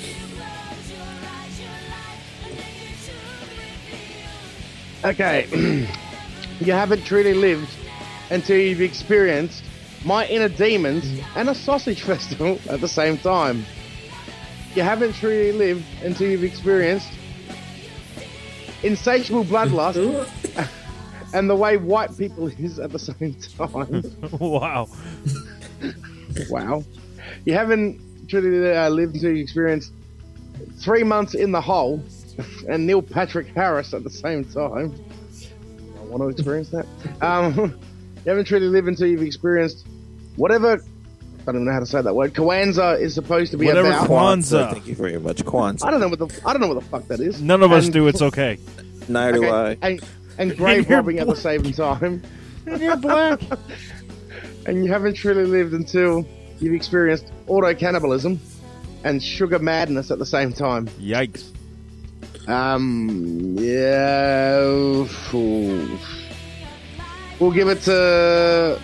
Okay. You haven't truly lived until you've experienced My Inner Demons and a sausage festival at the same time. You haven't truly lived until you've experienced insatiable bloodlust and the way white people is at the same time. Wow. Wow. You haven't truly uh, lived until you experienced three months in the hole and Neil Patrick Harris at the same time. I want to experience that. Um, you haven't truly lived until you've experienced whatever. I don't even know how to say that word. Kwanzaa is supposed to be Whatever about. Kwanzaa. Thank you very much. Kwanzaa. I don't know what the I don't know what the fuck that is. None of us And- do. It's okay. Neither do I. Okay, and, and grave you're robbing at the same time. And you're black. And you haven't truly lived until you've experienced auto cannibalism and sugar madness at the same time. Yikes. Um, yeah. Ooh. We'll give it to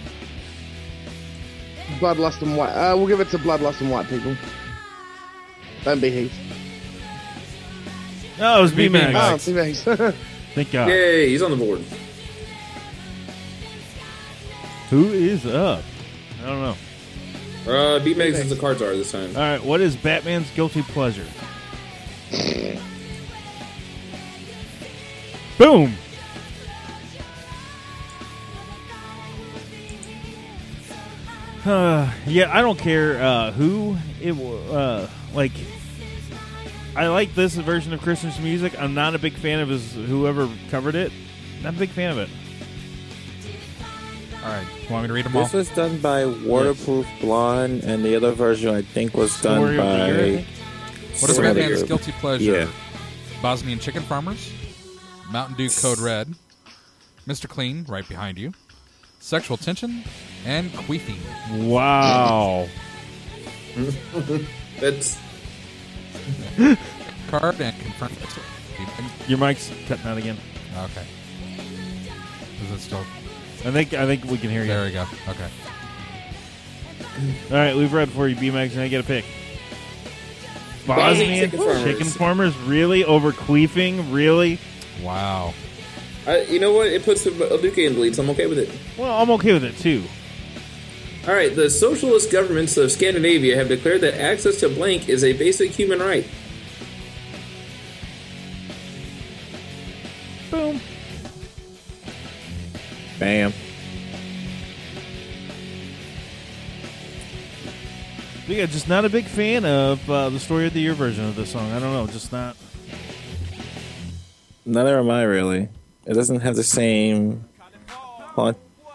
Bloodlust and White. Uh, we'll give it to Bloodlust and White people. Don't be Heath. Oh, it was B-Mags. Oh, B-Mags. Thank God. Yay, he's on the board. Who is up? I don't know. Uh, B-Mags is the cards are this time. All right, what is Batman's guilty pleasure? Boom. Uh, yeah, I don't care uh, who it wa- uh, like. I like this version of Christmas music. I'm not a big fan of his whoever covered it. Not a big fan of it. All right, you want me to read them all? This was done by Waterproof Blonde, and the other version I think was Story done of the by. Year, I think? What is Story of the Batman's Year. guilty pleasure? Yeah. Bosnian chicken farmers, Mountain Dew Code Red, Mister Clean, right behind you, sexual tension, and queefing. Wow. That's Card and confirm. Your mic's cutting out again. Okay. Is it still? I think I think we can hear you. There we go. Okay. All right, we've read for you, B-Max. Now you get a pick. Bosnian Bosnian chicken farmers. chicken farmers, really? Over queefing? Really? Wow. I, you know what? It puts El Duque in the lead, so I'm okay with it. Well, I'm okay with it, too. All right, the socialist governments of Scandinavia have declared that access to blank is a basic human right. Boom. Bam. But yeah, just not a big fan of uh, the Story of the Year version of this song. I don't know, just not. Neither am I, really. It doesn't have the same haunt.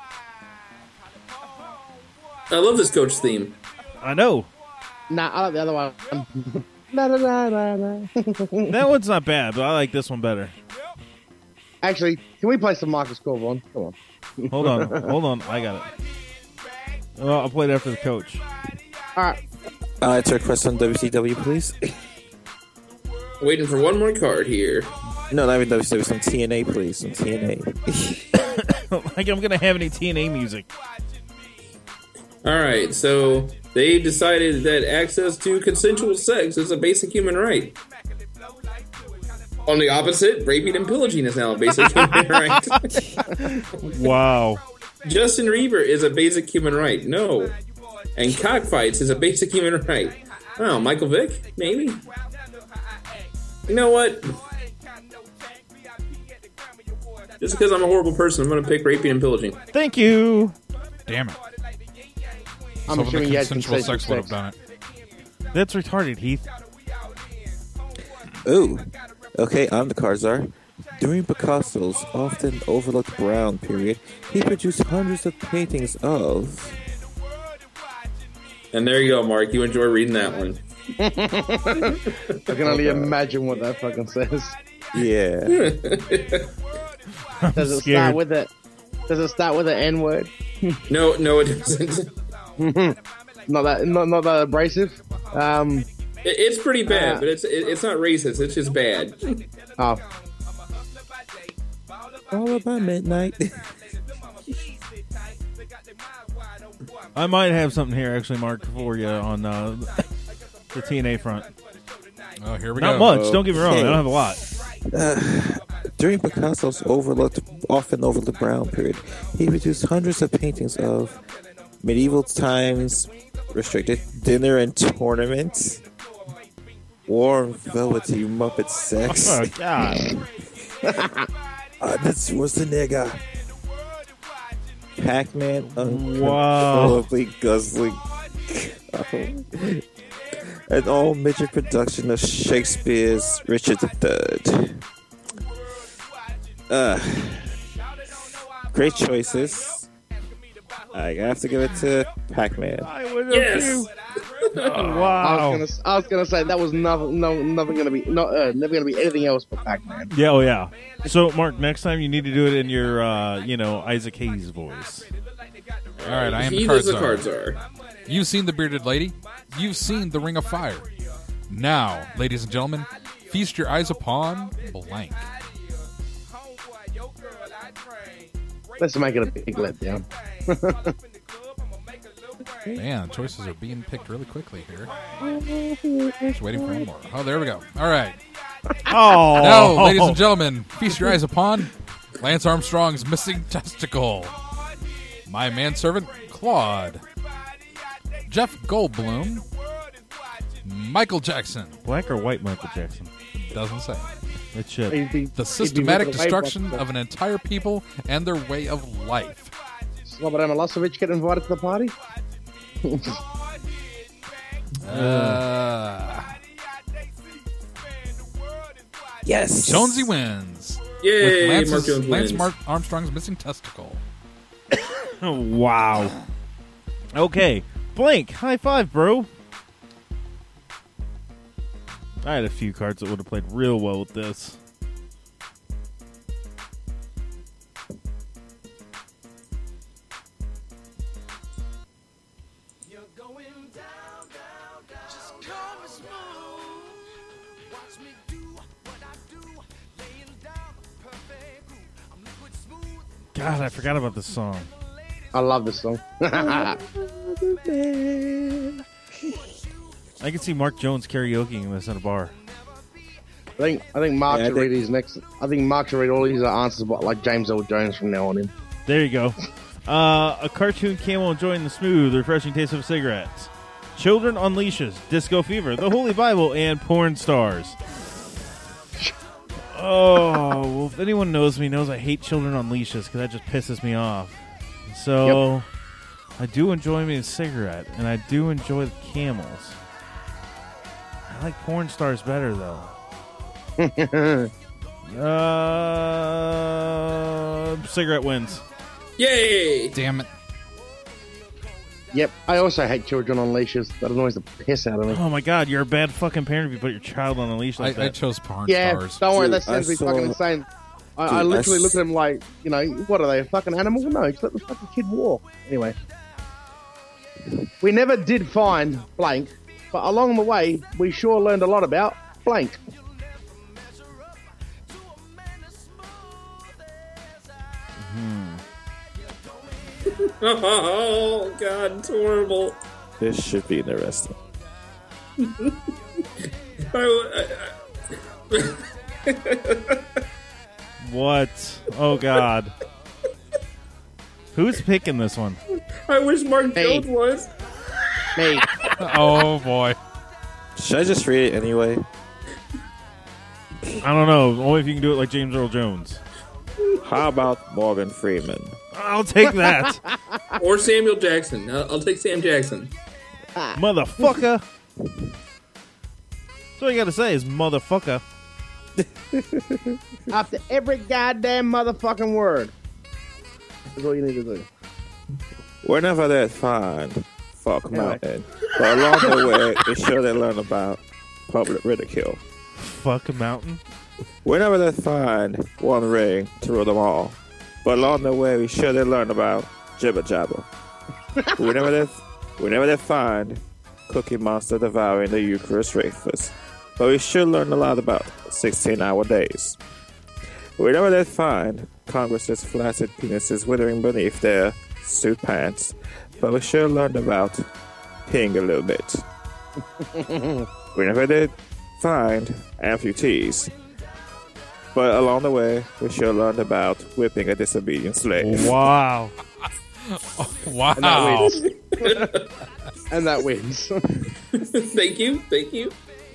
I love this coach theme. I know. Nah, I like the other one. La, la, la, la, la. That one's not bad, but I like this one better. Actually, can we play some Marcus Corvon? Come on. Hold on. Hold on. I got it. Well, I'll play it after the coach. All right. I'd like to request on W C W, please. Waiting for one more card here. No, not even W C W. Some T N A, please. Some T N A. Like I'm going to have any T N A music. All right, so they decided that access to consensual sex is a basic human right. On the opposite, raping and pillaging is now a basic human right. Wow. Justin Reaver is a basic human right. No. And cockfights is a basic human right. Oh, Michael Vick? Maybe? You know what? Just because I'm a horrible person, I'm going to pick raping and pillaging. Thank you. Damn it. I'm So assuming the you had consensual consensual sex would have sex. done it. That's retarded, Heath. Ooh. Okay, I'm the card czar. During Picasso's often overlooked Brown period, he produced hundreds of paintings of... And there you go, Mark. You enjoy reading that one. I can only imagine what that fucking says. Yeah. Does it scared. start with a Does it start with an N word? No, no, it doesn't. Not that not, not that abrasive. Um It, it's pretty bad, Uh, but it's it, it's not racist. It's just bad. oh. All about midnight. I might have something here, actually, Mark, for you on uh, the T N A front. Oh, here we Not go. much. Oh, Don't get me wrong. okay. I don't have a lot. Uh, during Picasso's overlooked, often overlooked brown period, he produced hundreds of paintings of medieval times, restricted dinner and tournaments, warm, velvety Muppet sex. Oh, God. uh, this was the nigga. Pac-Man, Wow. uncontrollably guzzling. An all-midget production of Shakespeare's Richard the Third. Uh, great choices. I have to give it to Pac-Man. I would have Yes. too. Oh, I wow. was gonna, I was gonna say that was nothing, no, nothing gonna be, not, uh, never gonna be anything else but Pac-Man. Yeah, oh yeah. So, Mark, next time you need to do it in your, uh, you know, Isaac Hayes voice. All right, I am He the is the card card czar. czar. You've seen the bearded lady. You've seen the Ring of Fire. Now, ladies and gentlemen, feast your eyes upon blank. Let's make it a big letdown. Man, choices are being picked really quickly here. Just waiting for one more. Oh, there we go. All right. Oh. Now, ladies and gentlemen, feast your eyes upon Lance Armstrong's missing testicle. My manservant, Claude. Jeff Goldblum. Michael Jackson. Black or white Michael Jackson? Doesn't say. It should. He'd be- The he'd be systematic ripping away destruction from- of an entire people and their way of life. Slobodan Milosevic get invited to the party? Uh, Yes. Jonesy wins. Yay, With Mark Lance's, Jones Lance wins. Mar- Armstrong's missing testicle. Oh, wow. Okay. Blank. High five, bro. I had a few cards that would have played real well with this. God, I forgot about this song. I love this song. I can see Mark Jones karaokeing this at a bar. I think I think Mark Yeah, I should think- read his next. I think Mark should read all his answers about like James Earl Jones from now on in. There you go. Uh, a cartoon camel enjoying the smooth, refreshing taste of cigarettes. Children on Leashes, Disco Fever, The Holy Bible, and Porn Stars. Oh, well, if anyone knows me, knows I hate Children on Leashes because that just pisses me off. So, I do enjoy me a cigarette, and I do enjoy the camels. I like Porn Stars better, though. uh, cigarette wins. Yay! Damn it. Yep. I also hate children on leashes. That annoys the piss out of me. Oh my god, you're a bad fucking parent if you put your child on a leash like I, I that. chose Porn Yeah, Stars. don't worry. Dude, That sounds I me saw- fucking insane. I, Dude, I I literally s- look at him like, you know, what are they, a fucking animal? No, just let the fucking kid walk. Anyway. We never did find blank, but along the way, we sure learned a lot about blank. Oh, God, it's horrible. This should be interesting. I, I, What? Oh god. Who's picking this one? I wish Mark Hey. Jones was. Me. Oh, boy. Should I just read it anyway? I don't know. Only if you can do it like James Earl Jones. How about Morgan Freeman? I'll take that. Or Samuel Jackson. I'll, I'll take Sam Jackson. Motherfucker. That's all you gotta say is motherfucker. After every goddamn motherfucking word. That's all you need to do. Whenever they find Fuck Mountain, but along the way, be sure they learn about public ridicule. Fuck a mountain. Whenever they find one ring to rule them all, but along the way, be sure they learn about jibber jabber. whenever they, whenever they find Cookie Monster devouring the Eucharist wafers, but we should learn a lot about sixteen-hour days. Whenever they find Congress's flaccid penises withering beneath their suit pants, but we sure learned about peeing a little bit. We never did find amputees, but along the way, we sure learned about whipping a disobedient slave. Wow. Oh, wow. And that wins. And that wins. Thank you. Thank you.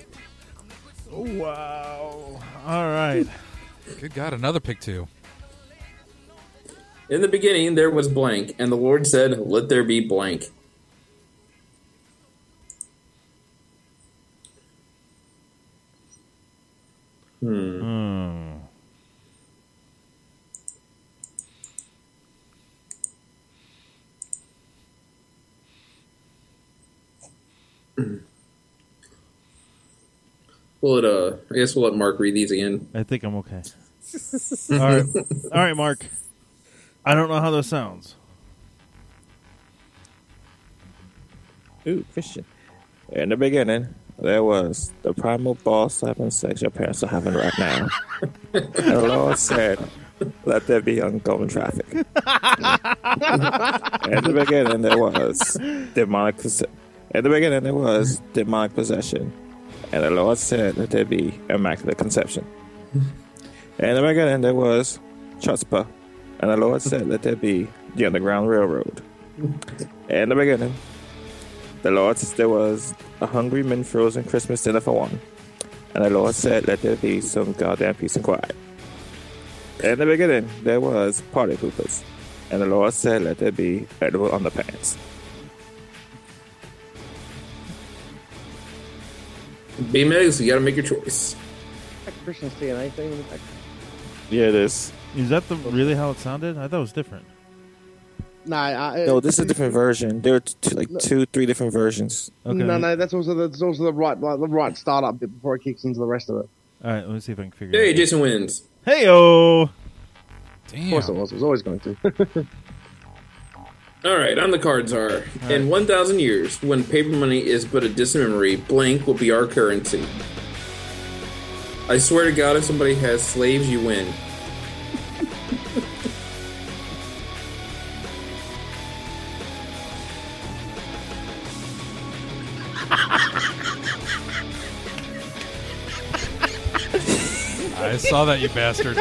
Wow. All right. Good God, another pick two. In the beginning, there was blank, and the Lord said, let there be blank. Hmm. Hmm. We'll let, uh, I guess we'll let Mark read these again. I think I'm okay. All right. All right, Mark. I don't know how this sounds. Ooh, Christian. In the beginning, there was the primal ball slapping sex your parents are having right now. And the Lord said, let there be ongoing traffic. In the beginning, there was demonic possession. In the beginning, there was demonic possession. And the Lord said, let there be immaculate conception. In the beginning, there was chutzpah. And the Lord said, let there be the Underground Railroad. In the beginning, the Lord, there was a hungry men frozen Christmas dinner for one. And the Lord said, let there be some goddamn peace and quiet. In the beginning, there was party poopers. And the Lord said, let there be edible underpants. B-Megs, you gotta make your choice. Christian's T N A thing in the back. Yeah, it is. Is that the really how it sounded? I thought it was different. No, I, No, this is a different version. There are two, like two, three different versions. Okay. No, no, that's also the, that's also the right, like, the right startup bit before it kicks into the rest of it. All right, let me see if I can figure Hey, it out. Jason wins. Hey-o! Damn. Of course it was. It was always going to. All right, on the cards are, right. in one thousand years, when paper money is but a distant memory, blank will be our currency. I swear to God, if somebody has slaves, you win. I saw that, you bastard.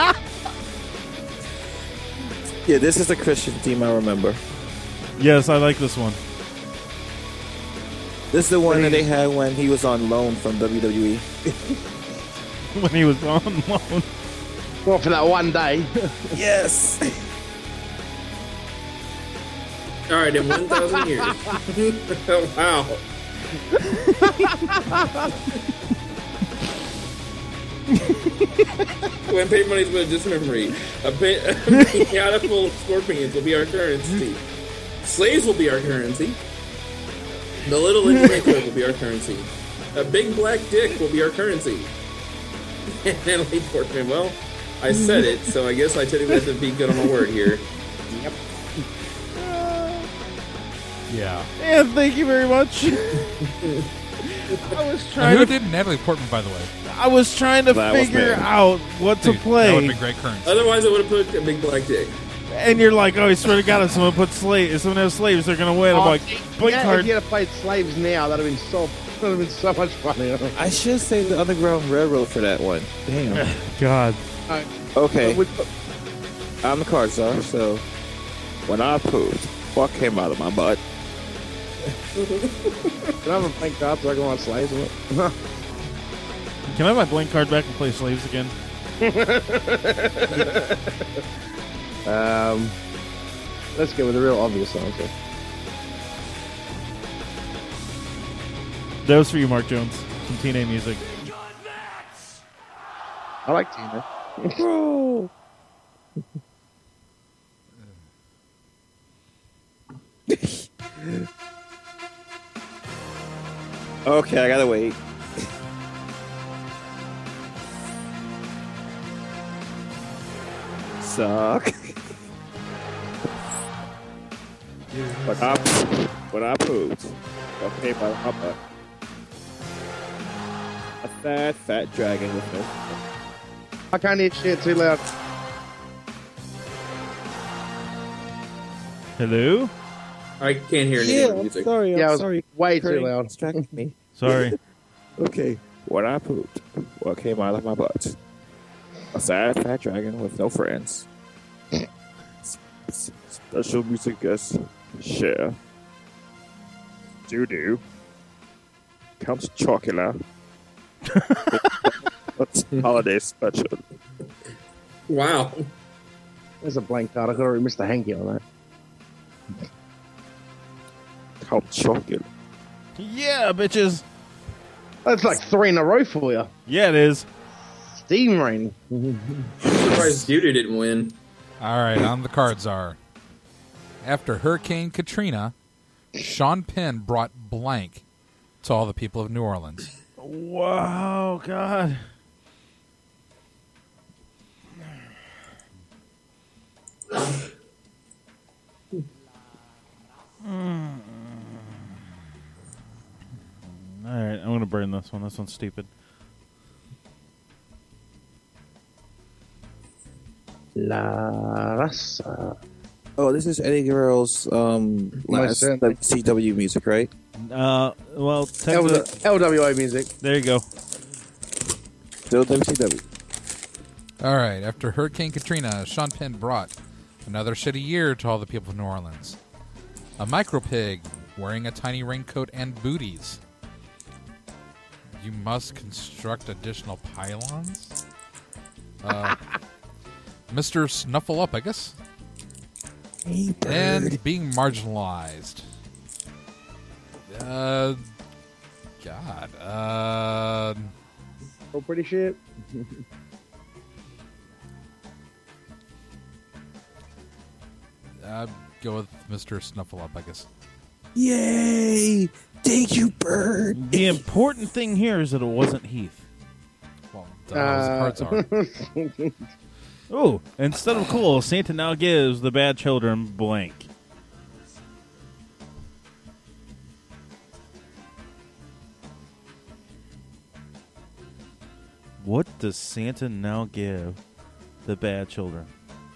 Yeah, this is the Christian theme I remember. Yes, I like this one. This is the one that they had when he was on loan from W W E. When he was on loan. Well, for that one day. Yes! All right, in one thousand years. Wow. When paper money is but a distant memory, a pinata full of scorpions will be our currency. Slaves will be our currency. The little Indian clerk will be our currency. A big black dick will be our currency. And Natalie Portman, well, I said it, so I guess I technically have to be good on my word here. Yep. Yeah. And thank you very much. I was Now, trying who to, did Natalie Portman, by the way? I was trying to That was figure me. out what to Dude, play. That would have been great currency. Otherwise, I would have put a big black dick. And you're like, oh, I swear to God, if someone puts slaves, if someone has slaves, they're gonna win. I'm Oh, like, blank yeah, card. if you had played slaves now, that'd have been so that'd have been so much funnier. I should say the Underground Railroad for that one. Damn. God. Okay, We- I'm the card czar, so when I pooped, what came out of my butt? Can I have a blank card so I go on slaves? or what? Can I have my blank card back and play slaves again? um, let's go with the real obvious answer. That was for you, Mark Jones, from T N A Music. I like Tina. Bro. Okay, I gotta wait. Suck. When I, when I pooped, okay, by my butt. A fat, fat dragon with no. I can't hear shit too loud. Hello? All I can't hear any Yeah, of the I'm music. sorry. I'm Yeah, I was sorry. way Craig too loud. distracted me. Sorry. Okay, when I pooped, what came out of my butt? A sad fat dragon with no friends. Special music guest, Cher. Doo-doo. Count Chocula. Holiday special. Wow. There's a blank card. I could already missed the hanky on that. Count Chocula. Yeah, bitches. That's like three in a row for you. Yeah, it is. Steam rain. I'm surprised Judy didn't win. All right, on the cards are. After Hurricane Katrina, Sean Penn brought blank to all the people of New Orleans. Wow, God. Mm. All right, I'm going to burn this one. This one's stupid. La Raza. Oh, this is Eddie Guerrero's um, last Nice. C W music, right? Uh, well, L- technically, L W A music. there you go. Still W C W. All right, after Hurricane Katrina, Sean Penn brought another shitty year to all the people of New Orleans. A micro pig wearing a tiny raincoat and booties. You must construct additional pylons. Uh, Mister Snuffleupagus. Hey, bird. And being marginalized. Uh, God. Uh, Oh, pretty shit. uh, go with Mister Snuffleupagus. Yay! Thank you, bird. The important thing here is that it wasn't Heath. Well, that's Uh, what the cards are. Oh, instead of cool, Santa now gives the bad children blank. What does Santa now give the bad children?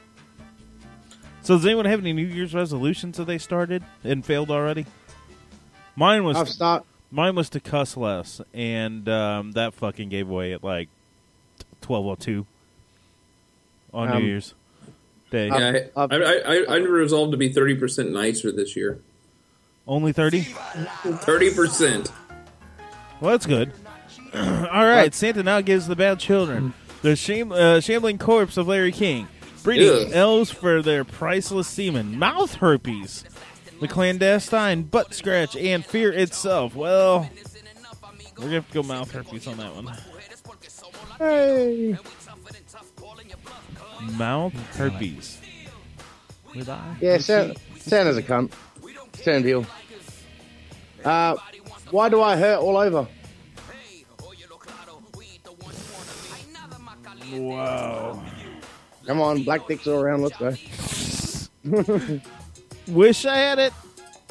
So does anyone have any New Year's resolutions that they started and failed already? Mine was I've start. mine was to cuss less, and um, that fucking gave away at like twelve oh two on Um, New Year's Day. Yeah, I, I've- I, I, I resolved to be thirty percent nicer this year. Only thirty? thirty percent. Well, that's good. All right, Santa now gives the bad children the sham- uh, shambling corpse of Larry King, breeding Ugh. elves for their priceless semen, mouth herpes, the clandestine butt scratch, and fear itself. Well, we're going to have to go mouth herpes on that one. Hey. Mouth herpes. Would I? Yeah, Santa, Santa's a cunt. Stand heel. Uh, why do I hurt all over? Wow. Come on, black dicks all around. Let's go. Wish I had it.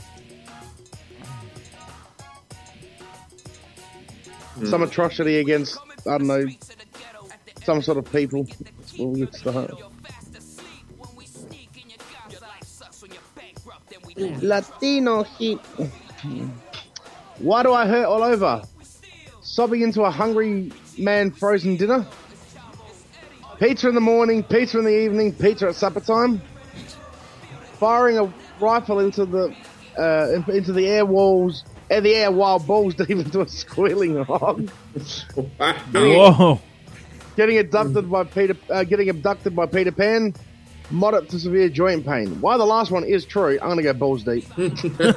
Some atrocity against, I don't know, some sort of people. That's what we get started. Latino heat. Why do I hurt all over? Sobbing into a hungry man frozen dinner? Pizza in the morning, pizza in the evening, pizza at supper time? Firing a rifle into the uh, in- into the air walls, uh, the air while balls deep into a squealing hog? Getting, Whoa. getting abducted by Peter, uh, getting abducted by Peter Pan, moderate to severe joint pain. While the last one is true, I'm gonna go balls deep. Damn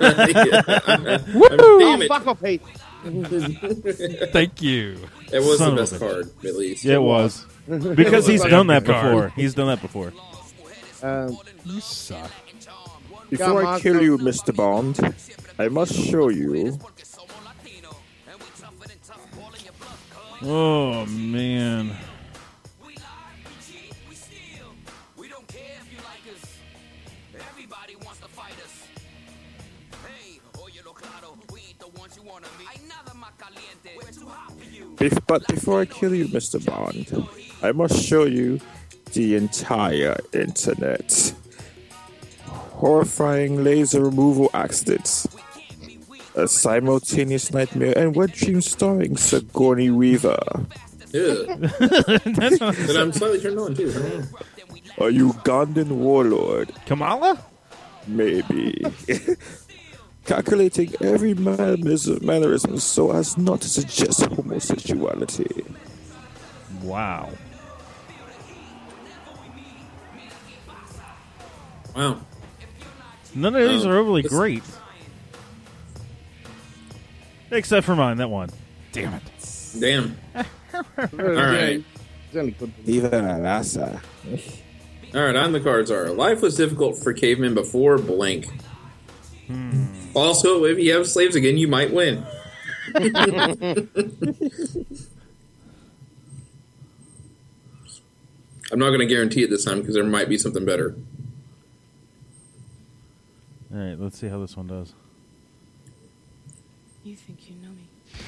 Oh, it. fuck off, Pete. Thank you. It was Son the of a best bitch. card, at least. Yeah, it was. Because he's Like done a that card. before. He's done that before. Um, You suck. Before Yeah, I kill you, Mister Bond, I must show you. Oh, man. Bef- but before I kill you, Mister Bond, I must show you the entire internet. horrifying laser removal accidents, a simultaneous nightmare, and wet dream starring Sigourney Weaver. Yeah. But I'm slightly turned on too. A Ugandan warlord. Kamala? Maybe. Calculating every mannerism, mannerism so as not to suggest homosexuality. Wow. Wow. None of these um, are overly this... great. Except for mine, that one. Damn it. Damn. All right. Viva la raza. All right, on the cards are: life was difficult for cavemen before blank. Hmm. Also, if you have slaves again, you might win. I'm not going to guarantee it this time because there might be something better. All right, let's see how this one does. You think you know me?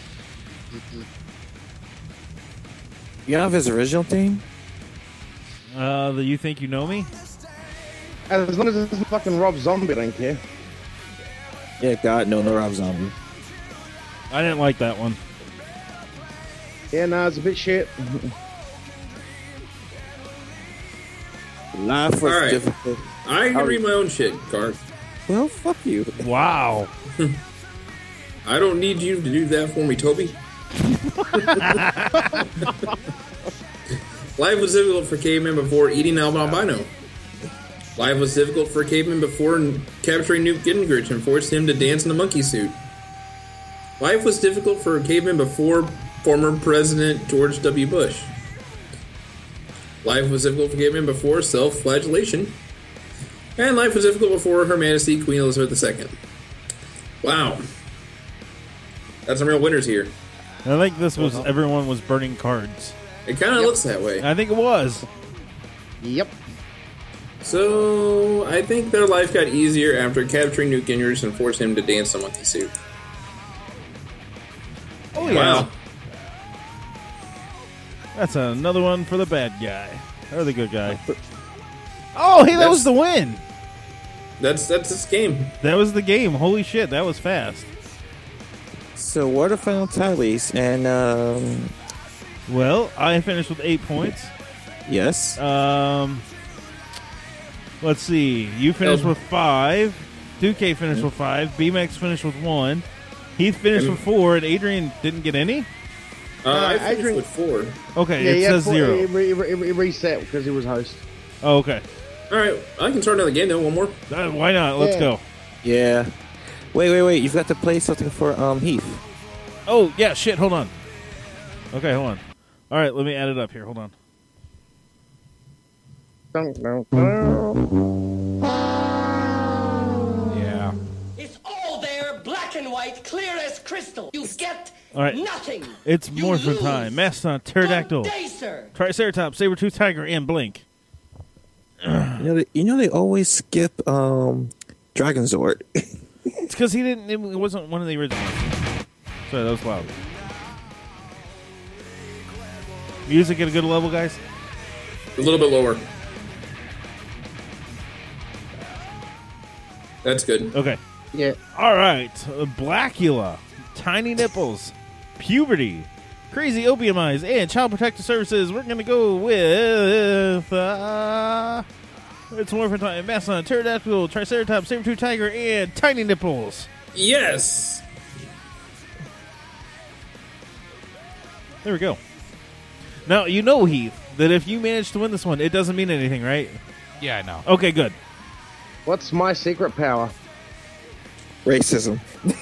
You have his original theme? Uh, the You Think You Know Me? As long as it's fucking Rob Zombie, I don't care. Yeah, God, no, no Rob Zombie. I didn't like that one. Yeah, no, it's a bit shit. Life was right. difficult. I can read my own shit, Garth. Well, fuck you. Wow. I don't need you to do that for me, Toby. Life was difficult for cavemen before eating an albino. Life was difficult for cavemen before capturing Newt Gingrich and forcing him to dance in a monkey suit. Life was difficult for cavemen before former President George W. Bush. Life was difficult for cavemen before self-flagellation. And life was difficult before Her Majesty Queen Elizabeth the Second. Wow. That's some real winners here. I think this was everyone was burning cards. It kind of Yep. looks that way. I think it was. Yep. So, I think their life got easier after capturing Newt Gingrich and forcing him to dance in a monkey suit. Oh, yeah. Wow. That's another one for the bad guy. Or the good guy. Oh, hey, that That's- was the win. That's that's this game. That was the game. Holy shit, that was fast. So, what are the final tallies? And, um... Well, I finished with eight points. yes. Um, let's see. You finished Oh. with five. two K finished with five. B-Max finished with one. Heath finished And- with four. And Adrian didn't get any? Uh, I Uh, finished Adrian- with four. Okay, Yeah, it yeah, says for- zero. It, re- it, re- it reset because he was host. Oh, okay. All right, I can start another game though. One more. Uh, why not? Let's Yeah. go. Yeah. Wait, wait, wait. You've got to play something for, um, Heath. Oh, yeah, shit. Hold on. Okay, hold on. All right, let me add it up here. Hold on. Yeah. It's all there, black and white, clear as crystal. You get All right. nothing. It's You Morphin lose. time. Mastodon, Pterodactyl, Good day, sir. Triceratops, Saber-tooth Tiger, and Blink. You know, they, you know they always skip, um, Dragon Zord. It's because he didn't. It wasn't one of the originals. Sorry, that was loud. Music at a good level, guys. A little bit lower. That's good. Okay. Yeah. All right. Blackula, Tiny Nipples, Puberty, Crazy Opium Eyes, and Child Protective Services. We're gonna go with. Uh, it's Morphin time. Mastodon, Pterodactyl, Triceratops, Saber-tooth Tiger, and Tiny Nipples. Yes. There we go. Now, you know, Heath, that if you manage to win this one, it doesn't mean anything, right? Yeah, I know. Okay, good. What's my secret power? Racism.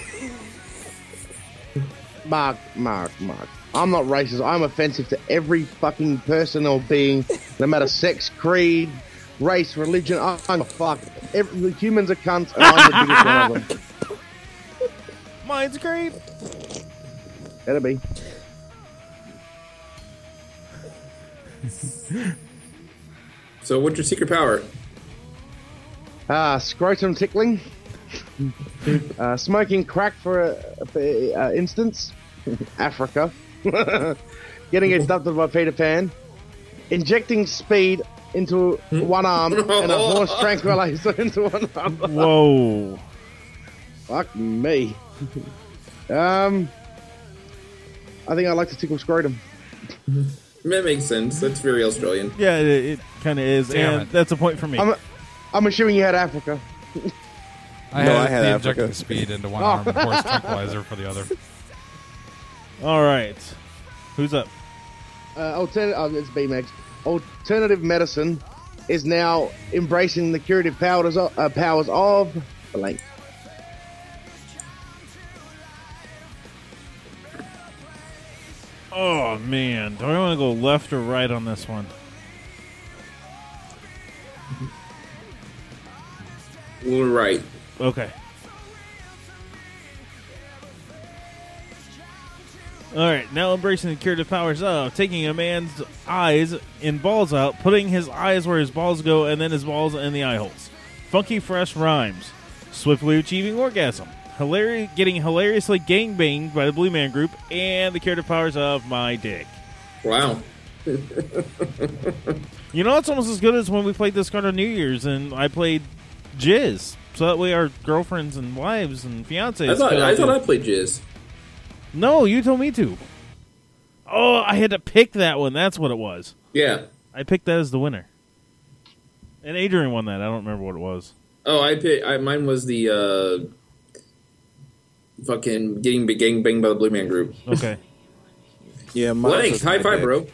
Mark, Mark, Mark. I'm not racist. I'm offensive to every fucking person or being, no matter sex, creed, race, religion. I'm a fuck. Every, humans are cunts, and I'm the biggest one of them. Mine's great. Better be. So, what's your secret power? Ah, scrotum tickling. uh, smoking crack for, a, for uh, instance. Africa. Getting abducted by Peter Pan. Injecting speed into one arm and a horse tranquilizer into one arm. Whoa. Fuck me. um, I think I like to tickle scrotum. That makes sense. That's very Australian. Yeah, it, it kind of is, Damn and it. that's a point for me. I'm, I'm assuming you had Africa. I No, had, I had the Africa. injecting speed into one arm and horse tranquilizer for the other. All right. Who's up? Uh, alternative, oh, it's B-Max. Alternative medicine is now embracing the curative powers of, uh, powers of blank. Oh, man. Do I want to go left or right on this one? Right. Okay. All right, now embracing the curative powers of taking a man's eyes and balls out, putting his eyes where his balls go, and then his balls in the eye holes. Funky fresh rhymes. Swiftly achieving orgasm. Hilari- getting hilariously gangbanged by the Blue Man Group, and the curative powers of my dick. Wow. You know, it's almost as good as when we played this card on New Year's, and I played Jizz. So that way our girlfriends and wives and fiancés... I thought could all I thought do- I played Jizz. No, you told me to. Oh, I had to pick that one. That's what it was. Yeah. I picked that as the winner. And Adrian won that. I don't remember what it was. Oh, I picked. I, mine was the uh, fucking getting gang banged by the Blue Man Group. Okay. Yeah, mine Blank. was High my five, pick. bro.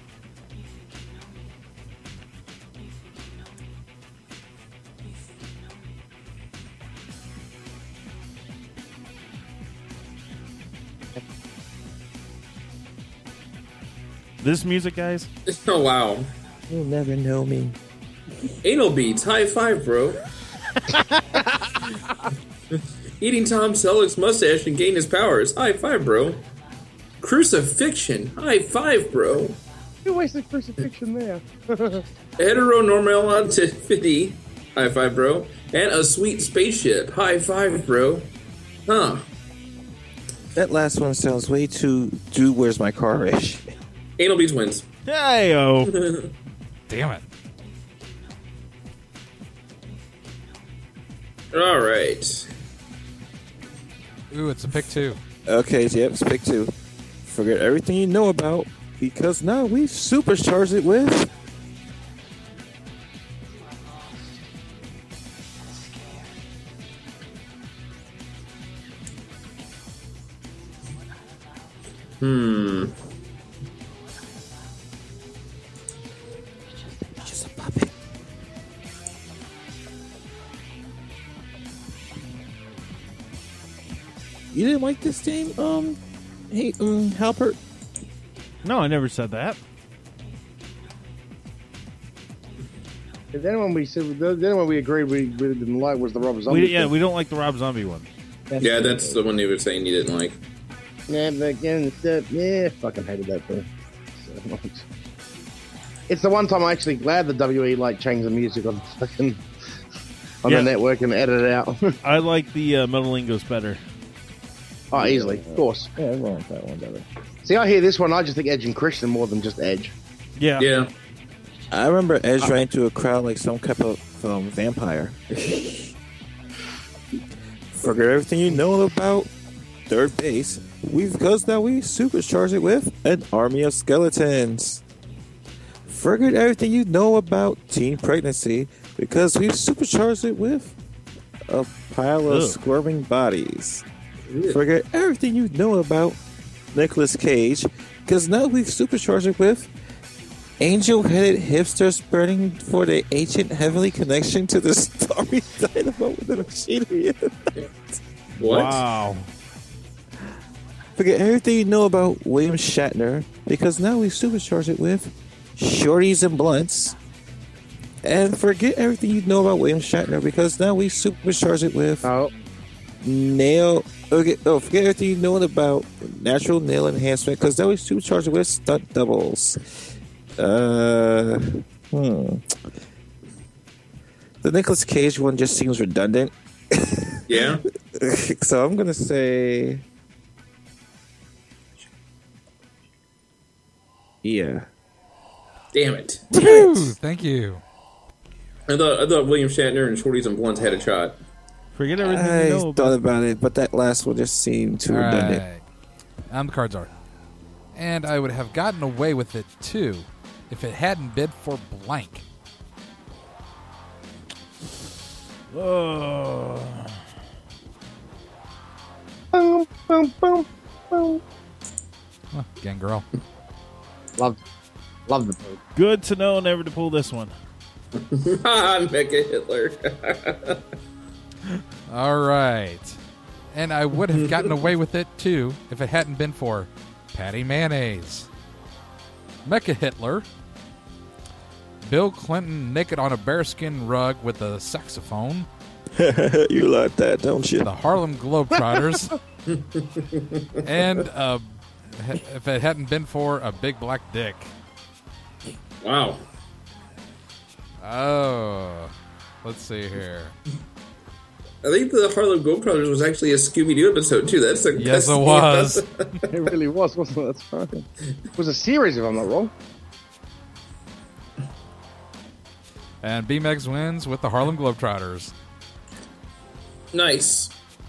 This music, guys? Oh wow. You'll never know me. Anal beats. High five, bro. Eating Tom Selleck's mustache and gain his powers. High five, bro. Crucifixion. High five, bro. You wasted crucifixion there. Heteronormativity. High five, bro. And a sweet spaceship. High five, bro. Huh. That last one sounds way too do where's my car-ish. Anal beats wins. Hey-o. Damn it. All right. Ooh, it's a pick two. Okay, so yep, it's pick two. Forget everything you know about, because now we've supercharged it with... Hmm. Just a puppet. You didn't like this game, um, hey, um, Halpert? No, I never said that. The only one we said, the only one we agreed we, we didn't like was the Rob Zombie. We, yeah, thing. we don't like the Rob Zombie one. Yeah, that's the one you were saying you didn't like. Yeah, but again, it's, yeah, fucking hated that thing. So, it's the one time I'm actually glad the W E like changed the music on fucking on Yeah. the network and edit it out. I like the uh, Metalingos better. Oh, easily, of course. Yeah, everyone likes that one better. See, I hear this one, I just think Edge and Christian more than just Edge. Yeah. Yeah. I remember Edge ran into a crowd like some type of um, vampire. Forget everything you know about third base, we because now we supercharge it with an army of skeletons. Forget everything you know about teen pregnancy, because we've supercharged it with a pile of Ugh. squirming bodies. Ew. Forget everything you know about Nicolas Cage, because now we've supercharged it with angel-headed hipsters burning for the ancient heavenly connection to the starry dynamo with the machinery. What? Wow. Forget everything you know about William Shatner, because now we've supercharged it with shorties and blunts. And forget everything you know about William Shatner, because now we've supercharged it with Oh, nail. Okay, oh, forget everything you know about natural nail enhancement, because now we've supercharged it with stunt doubles. Uh, hmm. The Nicolas Cage one just seems redundant. Yeah. So I'm gonna say, yeah. Damn it. Woo, thank you. I thought I thought William Shatner and Shorties and Blunts had a shot. Forget everything I you know thought about. about it, but that last one just seemed too All redundant. right. Um, the cards are. And I would have gotten away with it, too, if it hadn't been for blank. Oh. Boom, boom, boom, boom. Oh, gang girl. Love, love the poop. Good to know never to pull this one. Mecha Hitler. All right. And I would have gotten away with it, too, if it hadn't been for Patty Mayonnaise, Mecha Hitler, Bill Clinton naked on a bearskin rug with a saxophone, You like that, don't you? the Harlem Globetrotters, and uh, if it hadn't been for a big black dick. Wow. Oh, let's see here. I think the Harlem Globetrotters was actually a Scooby-Doo episode, too. That's a Yes, that's it was. It really was, wasn't it? That's right. It was a series, if I'm not wrong. And B-Megs wins with the Harlem Globetrotters. Nice.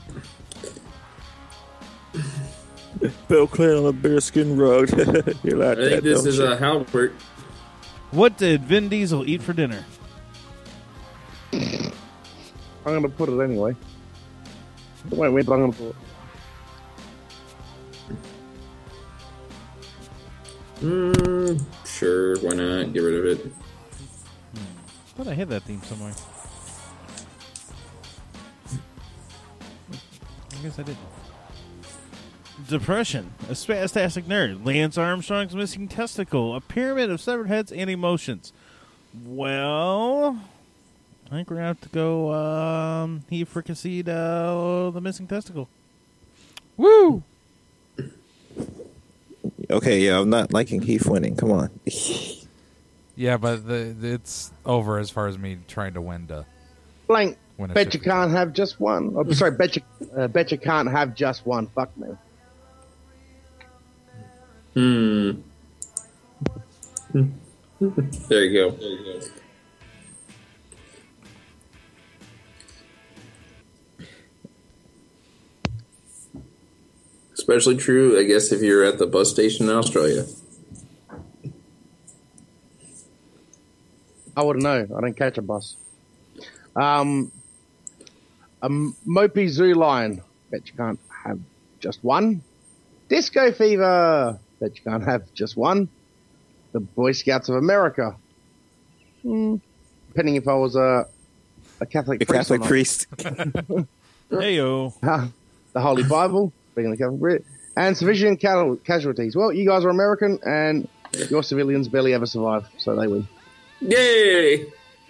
Bill Clinton on a bearskin rug. You like I think that, this don't is you? uh, Halbert. What did Vin Diesel eat for dinner? I'm going to put it anyway. Wait, wait, but I'm going to put it. Mm, sure, why not? Get rid of it. I thought I had that theme somewhere. I guess I didn't. Depression. A spastastic nerd. Lance Armstrong's missing testicle. A pyramid of severed heads and emotions. Well, I think we're going to have to go um, he fricasseed uh, the missing testicle. Woo! Okay, yeah, I'm not liking Heath winning. Come on. Yeah, but the, it's over as far as me trying to win to Blank. win a Bet you ship. can't have just one. Oh, sorry, bet you, uh, bet you can't have just one. Fuck me. Hmm. There you go. There you go. Especially true, I guess, if you're at the bus station in Australia. I wouldn't know. I don't catch a bus. Um, a mopey zoo lion. Bet you can't have just one. Disco fever. Bet you can't have just one. The Boy Scouts of America. Hmm. Depending if I was a a Catholic The priest. or Catholic not. priest. Heyo. Uh, the Holy Bible. Being the Catholic priest. And civilian ca- casualties. Well, you guys are American, and your civilians barely ever survive, so they win. Yay!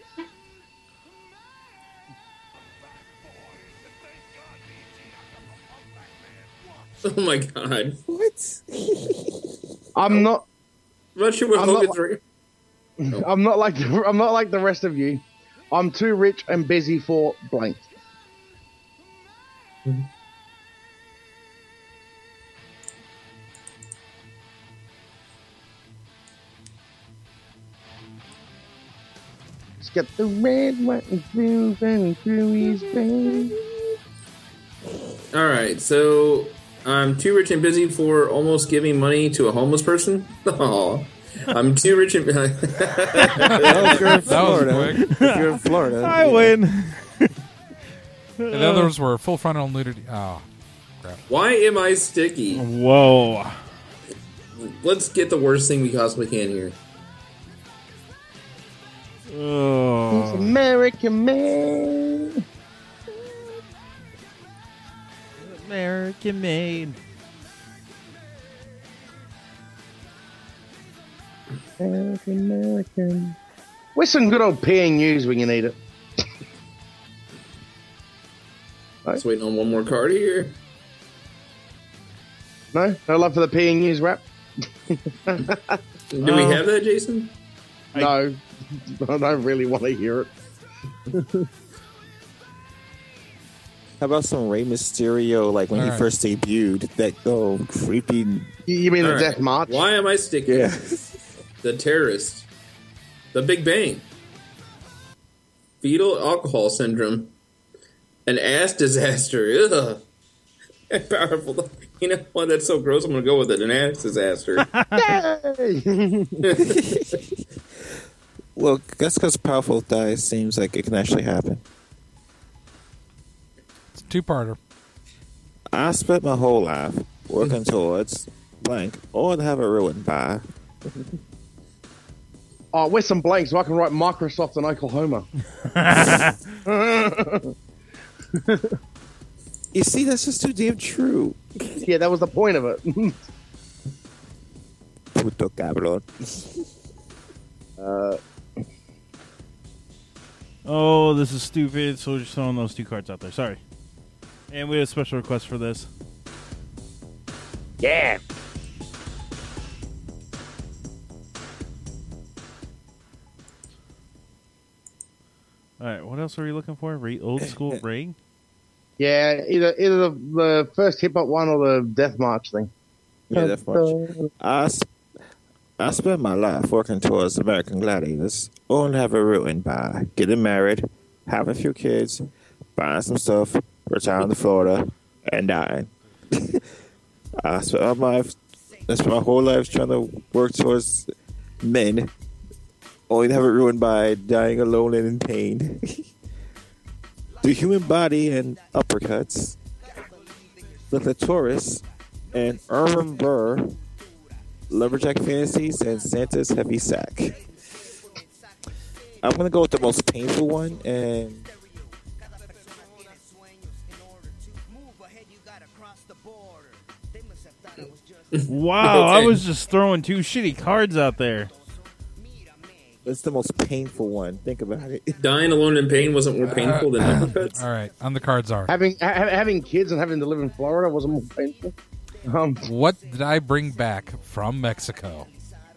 Oh my god. What? I'm not. I'm not sure what I'm not Hogan's li- re- I'm not like the, I'm not like the rest of you. I'm too rich and busy for blank. Let's get the red, white, and blue, and Cruise Bay. Alright, so I'm too rich and busy for almost giving money to a homeless person. Aw. I'm too rich and Well, if you're in That was Florida, quick. if you're in Florida, I yeah. win. The others were full frontal nudity. Oh, crap. Why am I sticky? Whoa. Let's get the worst thing we possibly can here. Oh. American man. American made. American, American. Where's some good old P N Us when you need it? Just waiting on one more card here. No? No love for the P N Us rap? Do we Um, have that, Jason? No. I don't really want to hear it. How about some Rey Mysterio, like when All he right. first debuted? That oh creepy. You you mean All the right. Death March? Why am I sticky? Yeah. The terrorist. The Big Bang. Fetal alcohol syndrome. An ass disaster. Ugh. Powerful. You know what? That's so gross. I'm going to go with it. An ass disaster. Well, that's because Powerful dies seems like it can actually happen. It's a two-parter. I spent my whole life working towards blank or to have it ruined by. Oh, where's some blanks so I can write Microsoft in Oklahoma? You see, that's just too damn true. Yeah, that was the point of it. Puto cabrón. uh, oh, this is stupid. So we're just throwing those two cards out there. Sorry. And we have a special request for this. Yeah. All right, what else are we looking for? Re- old school Ray? Yeah, either either the, the first hip hop one or the Death March thing. Yeah, Death March. I, sp- I spent my life working towards American Gladiators, or to have it ruined by getting married, having a few kids, buying some stuff, retiring to Florida, and dying. I spent my life, I spent my whole life trying to work towards men, only to have it ruined by dying alone and in pain. The human body and uppercuts, the clitoris, and Irvin Burr, lumberjack fantasies, and Santa's heavy sack. I'm gonna go with the most painful one, and wow, Okay. I was just throwing two shitty cards out there. it's the most painful one. Think about it. Dying alone in pain wasn't more painful than uppercuts. All right, on the cards are. Having ha- having kids and having to live in Florida wasn't more painful. Um, What did I bring back from Mexico?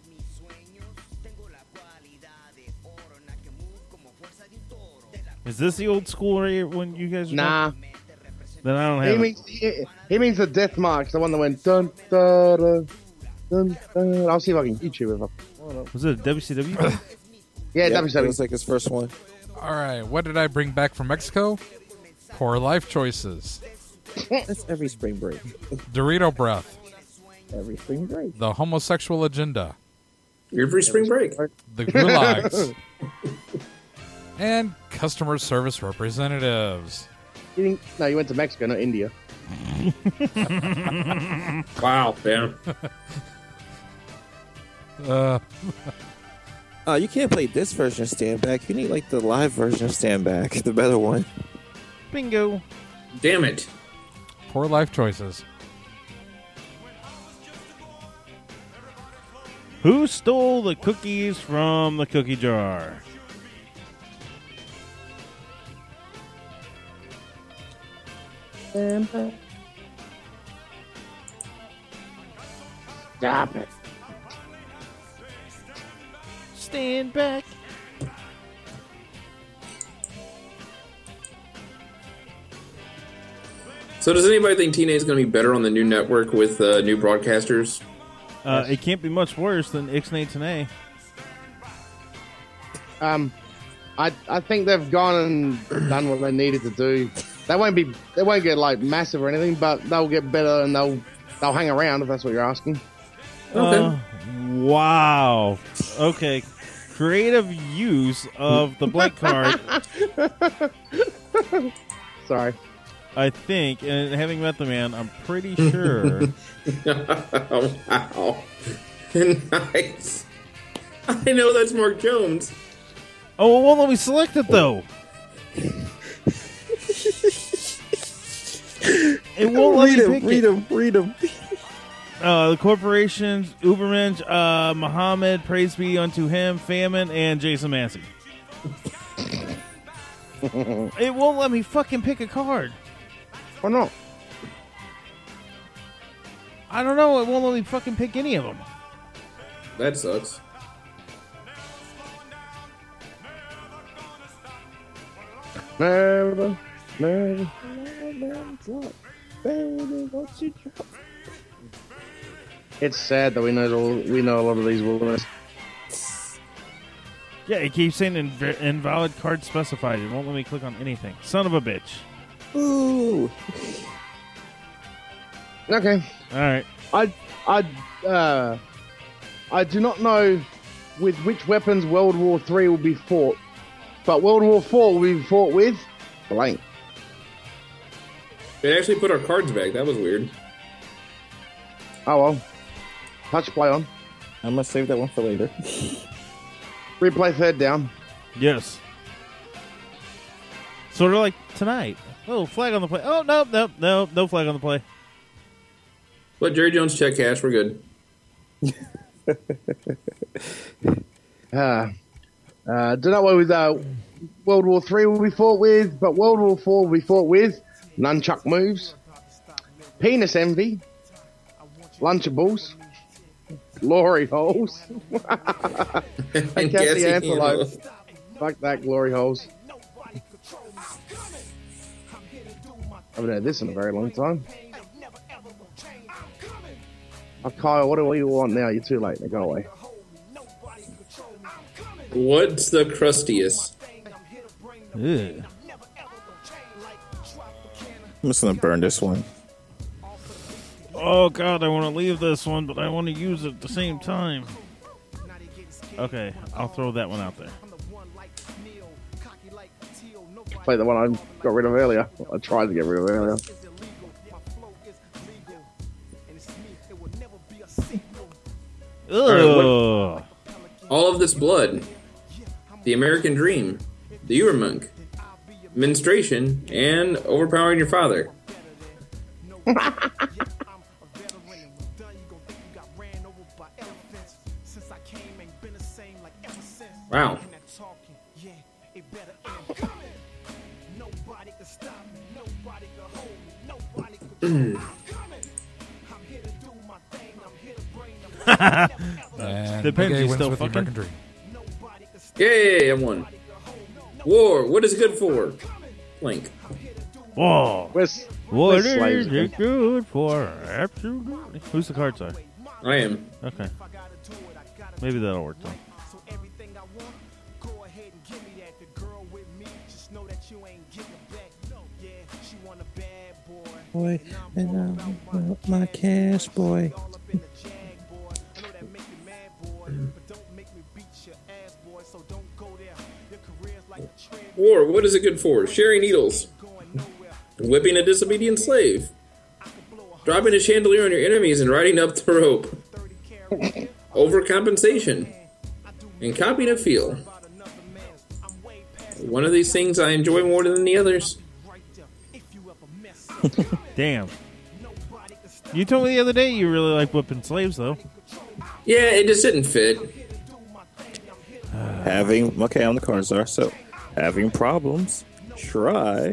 Is this the old school Ray when you guys are nah. talking? Then I don't He have it. means he, he means the Death March, the one that went dun dun dun dun. dun. I'll see if I can YouTube it. Up. Was it a W C W? Yeah, Yeah, W it W. was like his first one. All right, what did I bring back from Mexico? Poor life choices. That's every spring break. Dorito breath. Every spring break. The homosexual agenda. Every spring break. The gulags. And customer service representatives. You think, no, you went to Mexico, not India. Wow, yeah. Uh, Uh, you can't play this version of Stand Back. You need like the live version of Stand Back, the better one. Bingo. Damn it. poor life choices. Who stole the cookies from the cookie jar? Stop it. Stand back. So does anybody think T N A is going to be better on the new network with uh, new broadcasters? Uh, it can't be much worse than Ixnay Today. Um, I I think they've gone and done what they needed to do. They won't be they won't get like massive or anything, but they'll get better and they'll they'll hang around if that's what you're asking. Okay. Uh, wow. Okay. Creative use of the blank card, Sorry. I think, and having met the man, I'm pretty sure. Oh, wow. Nice. I know that's Mark Jones. Oh, it won't let me select it, though. It won't let read me him, pick read it. him, read him. Uh, the corporations, Ubermensch, uh, Muhammad, praise be unto him, Famine, and Jason Massey. It won't let me fucking pick a card. Why not? I don't know. It won't let me fucking pick any of them. That sucks. Never, never, never drop. Baby, won't you drop? It's sad that we know all, we know a lot of these winners. Yeah, it keeps saying inv- invalid card specified. It won't let me click on anything. Son of a bitch. Ooh. Okay. All right. I I uh I do not know with which weapons World War Three will be fought, but World War Four will be fought with blank. They actually put our cards back. That was weird. Oh well. Touch play on. I'm gonna save that one for later. Replay third down. Yes. Sort of like tonight. Oh, flag on the play. Oh, no, no, no, no flag on the play. Let Jerry Jones check cash. We're good. uh, uh, do not know with uh, World War Three will be fought with, but World War Four will be fought with nunchuck moves, penis envy, Lunchables, glory holes, and Cassie Antelope. Fuck that, glory holes. I haven't had this in a very long time. Oh, Kyle, what do you want now? You're too late. Now go away. What's the crustiest? Ew. I'm just gonna burn this one. Oh, God, I want to leave this one, but I want to use it at the same time. Okay, I'll throw that one out there. Play the one I got rid of earlier. I tried to get rid of earlier. Ugh. All of this blood. The American Dream. The Ubermonk. Menstruation. And overpowering your father. Wow. Depends. He's still fucking. Yay! I won. War. What is it good for? Blank. Whoa. Where's, What where's is slaves it again? good for? Absolutely. Who's the card side? I am. Okay. Maybe that'll work though. Boy, and I want my cash, boy. War. What is it good for? Sharing needles. Whipping a disobedient slave. Dropping a chandelier on your enemies and riding up the rope. Overcompensation. And copying a feel. One of these things I enjoy more than the others. Damn. You told me the other day you really like whipping slaves, though. Yeah, it just didn't fit. Having okay on the cards are so having problems. Try.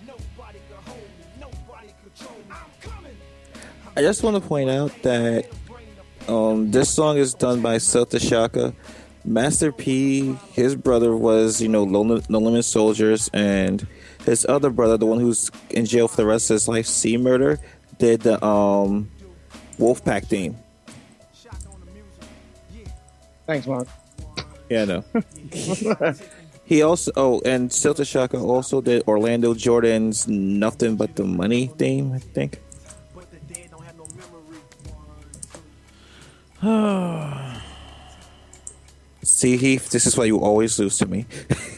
I just want to point out that um, this song is done by Silta Shaka. Master P, his brother was, you know, No Limit Soldiers, and his other brother, the one who's in jail for the rest of his life, C Murder, did the um, Wolfpack theme. Thanks, Mark. Yeah, I know. He also, oh, and Silta Shaka also did Orlando Jordan's Nothing But the Money theme, I think. See, Heath, this is why you always lose to me.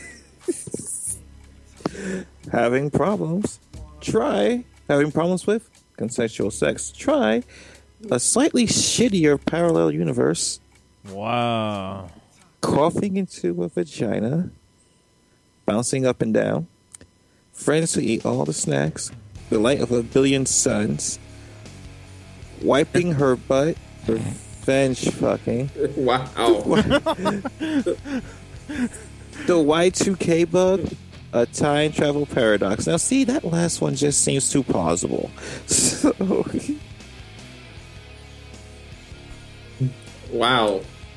Having problems? Try. Having problems with consensual sex? Try. A slightly shittier parallel universe. Wow. Coughing into a vagina. Bouncing up and down. Friends who eat all the snacks. The light of a billion suns. Wiping her butt. Revenge fucking. Wow. The Y two K bug. A time travel paradox. Now, see, that last one just seems too plausible. So, wow.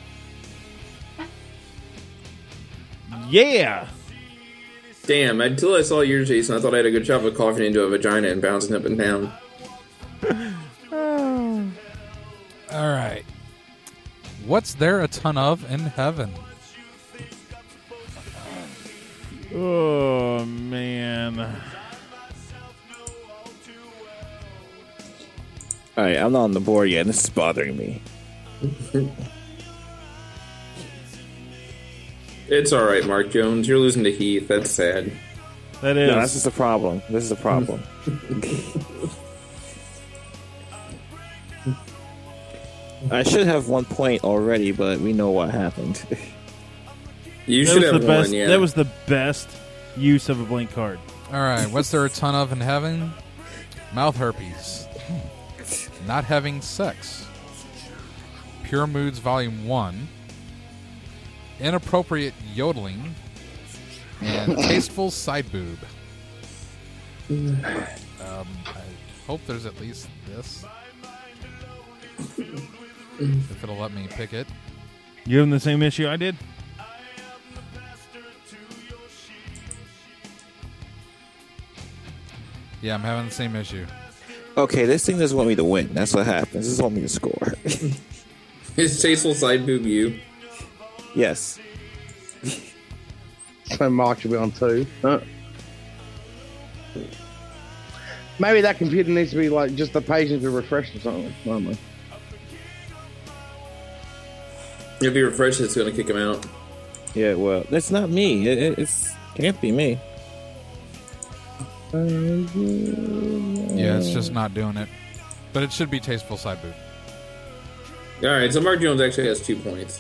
Yeah. Damn, until I saw yours, Jason, I thought I had a good job of coughing into a vagina and bouncing up and down. All right. What's there a ton of in heaven? Oh, man. All right, I'm not on the board yet. This is bothering me. It's all right, Mark Jones. You're losing to Heath. That's sad. That is. No, this is the problem. This is the problem. I should have one point already, but we know what happened. You that should was have the one, best, yeah. That was the best use of a blank card. All right, what's there a ton of in heaven? Mouth herpes. Not having sex. Pure Moods Volume one. Inappropriate yodeling. And tasteful side boob. Um, I hope there's at least this. If it'll let me pick it. You having the same issue I did? Yeah, I'm having the same issue. Okay, this thing doesn't want me to win. That's what happens. This doesn't want me to score. Is tasteful side boob you? Yes. So Mark should be on two. Huh? Maybe that computer needs to be like just the page to refresh or something. I don't know. If he refreshes, it's going to kick him out. Yeah, well, it's not me. It, it it's, can't be me. Yeah, it's just not doing it. But it should be tasteful side boob. All right, so Mark Jones actually has two points.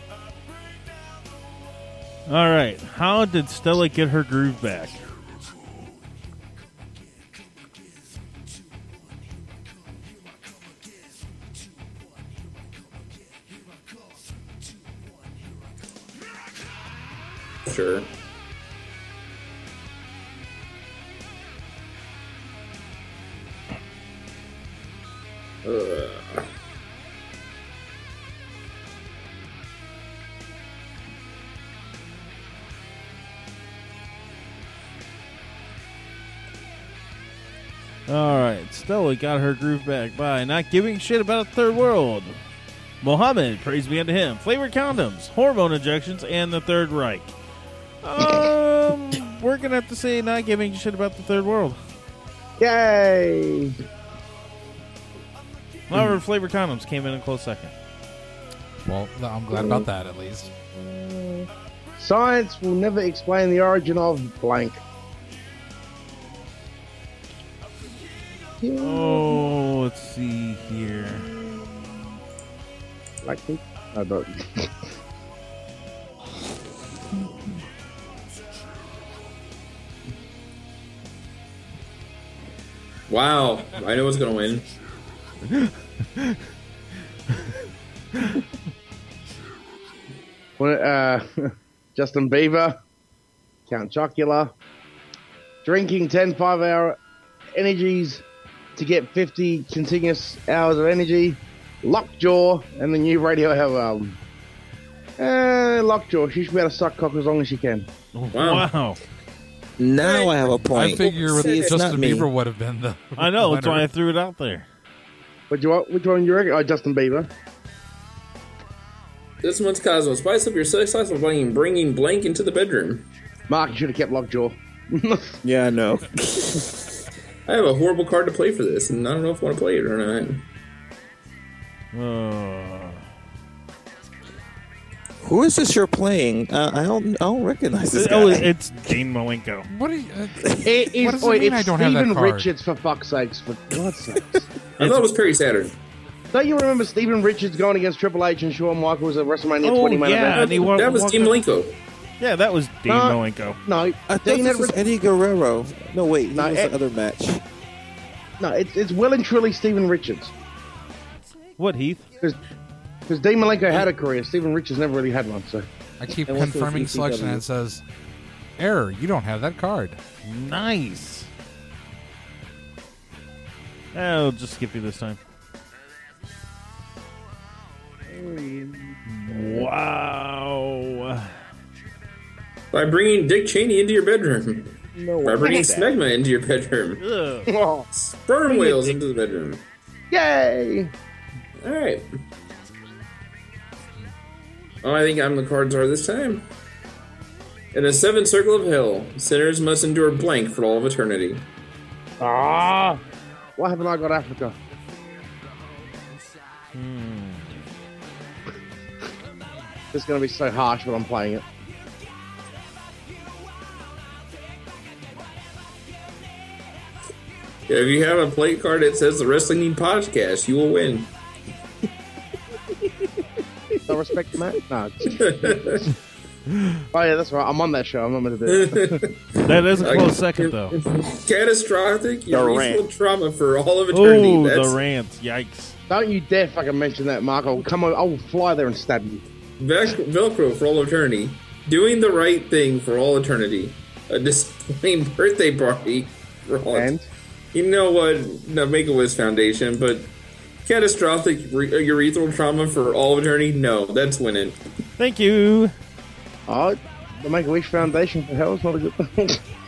All right. How did Stella get her groove back? Sure. Ugh. All right. Stella got her groove back by not giving shit about a third world. Mohammed, praise be unto him. Flavored condoms, hormone injections, and the Third Reich. Um, we're going to have to say not giving shit about the third world. Yay! However, flavored condoms came in a close second. Well, I'm glad about that, at least. Science will never explain the origin of blank. Oh, let's see here. Like I don't. Wow, I know what's going to win. uh, Justin Bieber, Count Chocula, drinking ten five-hour energies to get fifty continuous hours of energy, Lockjaw, and the new Radiohead album. Uh, Lockjaw, she should be able to suck cock as long as she can. Wow. Wow. Now I have a point. I figure with See, it's Justin not me. Bieber would have been the I know, that's winner. why I threw it out there. But you want, which one you reckon? Oh, Justin Bieber. This month's Cosmo. Spice up your sex life by bringing, bringing blank into the bedroom. Mark, you should have kept Lockjaw. Yeah, I know. I have a horrible card to play for this, and I don't know if I want to play it or not. Uh, Who is this you're playing? Uh, I don't. I don't recognize this guy. oh, it's Dean Malenko. What do you? Uh, It is, What does it oh, mean it's I don't have that Stephen card? Richards, for fuck's sakes. For God's sakes. I thought it was Perry Saturn. Don't you remember Stephen Richards going against Triple H and Shawn Michaels at WrestleMania Oh, twenty main yeah. event? And he wa- That was walked Dean up- Malenko. Yeah, that was Dean Uh, Malenko. No, I thought Dean this was Edwards- Eddie Guerrero. No, wait. He No, was Ed- the other match. no, it's it's well and truly Stephen Richards. What, Heath? Because Dean Malenko had a career, Stephen Richards never really had one. So I keep And what's with confirming E C selection and W? it says, error, you don't have that card. Nice. I'll just skip you this time. Wow. By bringing Dick Cheney into your bedroom. no, By bringing one did Smegma into your bedroom. Ugh. that. Oh, Sperm whales into the bedroom. yay! All right. Oh, I think I'm the cards are this time. In a seventh circle of hell, sinners must endure blank for all of eternity. Ah, why haven't I got Africa? Hmm. It's going to be so harsh when I'm playing it. Yeah, if you have a plate card that says the Wrestling Need Podcast, you will win. I respect the man. No. Oh yeah, that's right. I'm on that show. I'm not going to do it. That is a close second, though. Catastrophic urethral trauma for all of eternity. Oh, That's... the rant. Yikes. Don't you dare fucking mention that, Mark. I'll come on. I'll fly there and stab you. Velcro for all eternity. Doing the right thing for all eternity. A displaying birthday party for all And? eternity. You know what? No, Make-A-Wish Foundation, but catastrophic re- urethral trauma for all of eternity? No, that's winning. Thank you. Oh, the Make-A-Wish Foundation for hell is not a good thing.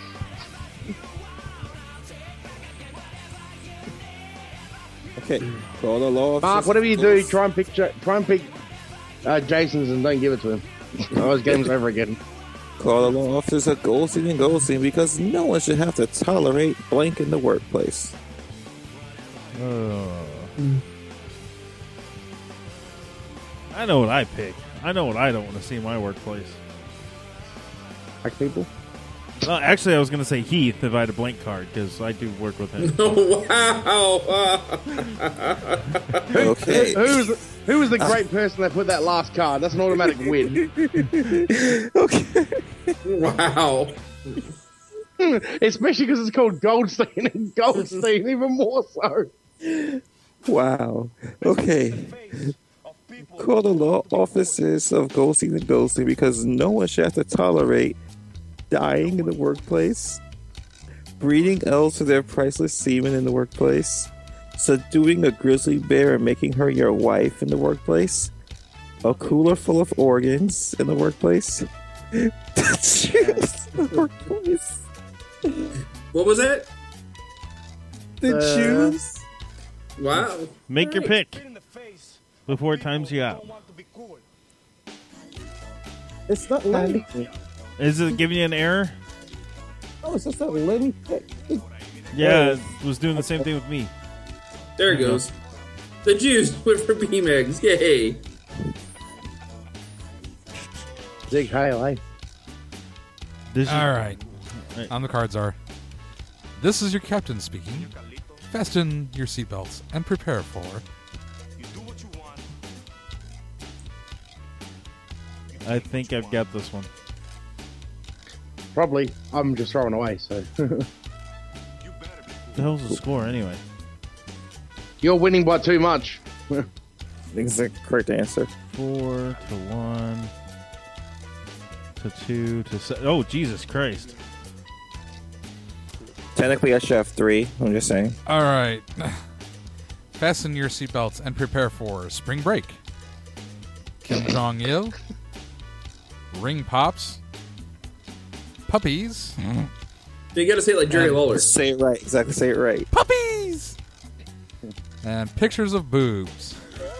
Okay, call the law. Mark, whatever you do, try and pick, J- try and pick uh, Jason's and don't give it to him. Otherwise, game's over again. Call the law officers of Goldstein and Goldstein because no one should have to tolerate blank in the workplace. Uh, I know what I pick. I know what I don't want to see in my workplace. Like people? Well, actually, I was going to say Heath if I had a blank card because I do work with him. Wow. Okay. Who was, who was the great person that put that last card? That's an automatic win. Okay. Wow. Especially because it's called Goldstein and Goldstein, even more so. Wow. Okay. Call the law officers of Goldstein and Goldstein because no one should have to tolerate dying in the workplace, breeding elves for their priceless semen in the workplace, subduing a grizzly bear and making her your wife in the workplace, a cooler full of organs in the workplace, the juice in the workplace, What was that? the Uh, juice. Wow. Make your pick before it times you out. It's not letting me. Is it giving you an error? Oh, it's just not letting me pick. Yeah, it was doing the same thing with me. There it goes. The juice went for B-Megs. Yay. Zig Heil, eh? This is- All right. Right. On the cards are. This is your captain speaking. Fasten your seatbelts and prepare for. I think I've got this one. Probably. I'm just throwing away, so. The hell's the score anyway? You're winning by too much. I think it's the correct answer. Four to one to two to seven. Oh, Jesus Christ. Technically, I should have three. I'm just saying. All right. Fasten your seatbelts and prepare for spring break. Kim Jong Il. Ring pops. Puppies. You gotta say it like Jerry And- Lawler. Say it right. Exactly. Say it right. Puppies! And pictures of boobs.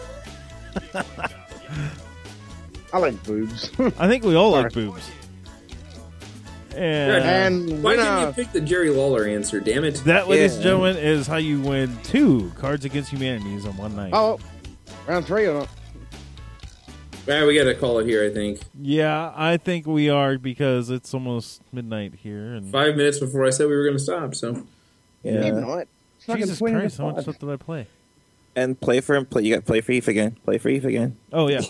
I like boobs. I think we all like Sorry. boobs. And, And Why winner. didn't you pick the Jerry Lawler answer, damn it? that, ladies and Yeah. gentlemen, is how you win two Cards Against Humanities on one night. Oh, round three or not? Ah, we gotta call it here, I think. Yeah, I think we are because it's almost midnight here. And Five minutes before I said we were gonna stop, so. Yeah. Midnight. Fucking Jesus twenty to Christ, how much five. stuff did I play? And play for him. Play. You got to play for Eve again. Play for Eve again. Oh, yeah.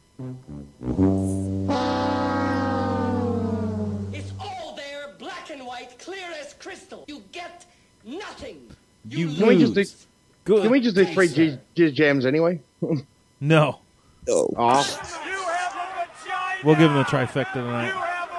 It's all there, black and white, clear as crystal. You get nothing. You Can we just do? lose. Good. Can we just do three G, G jams anyway? No. Oh. Oh, We'll give him a trifecta tonight.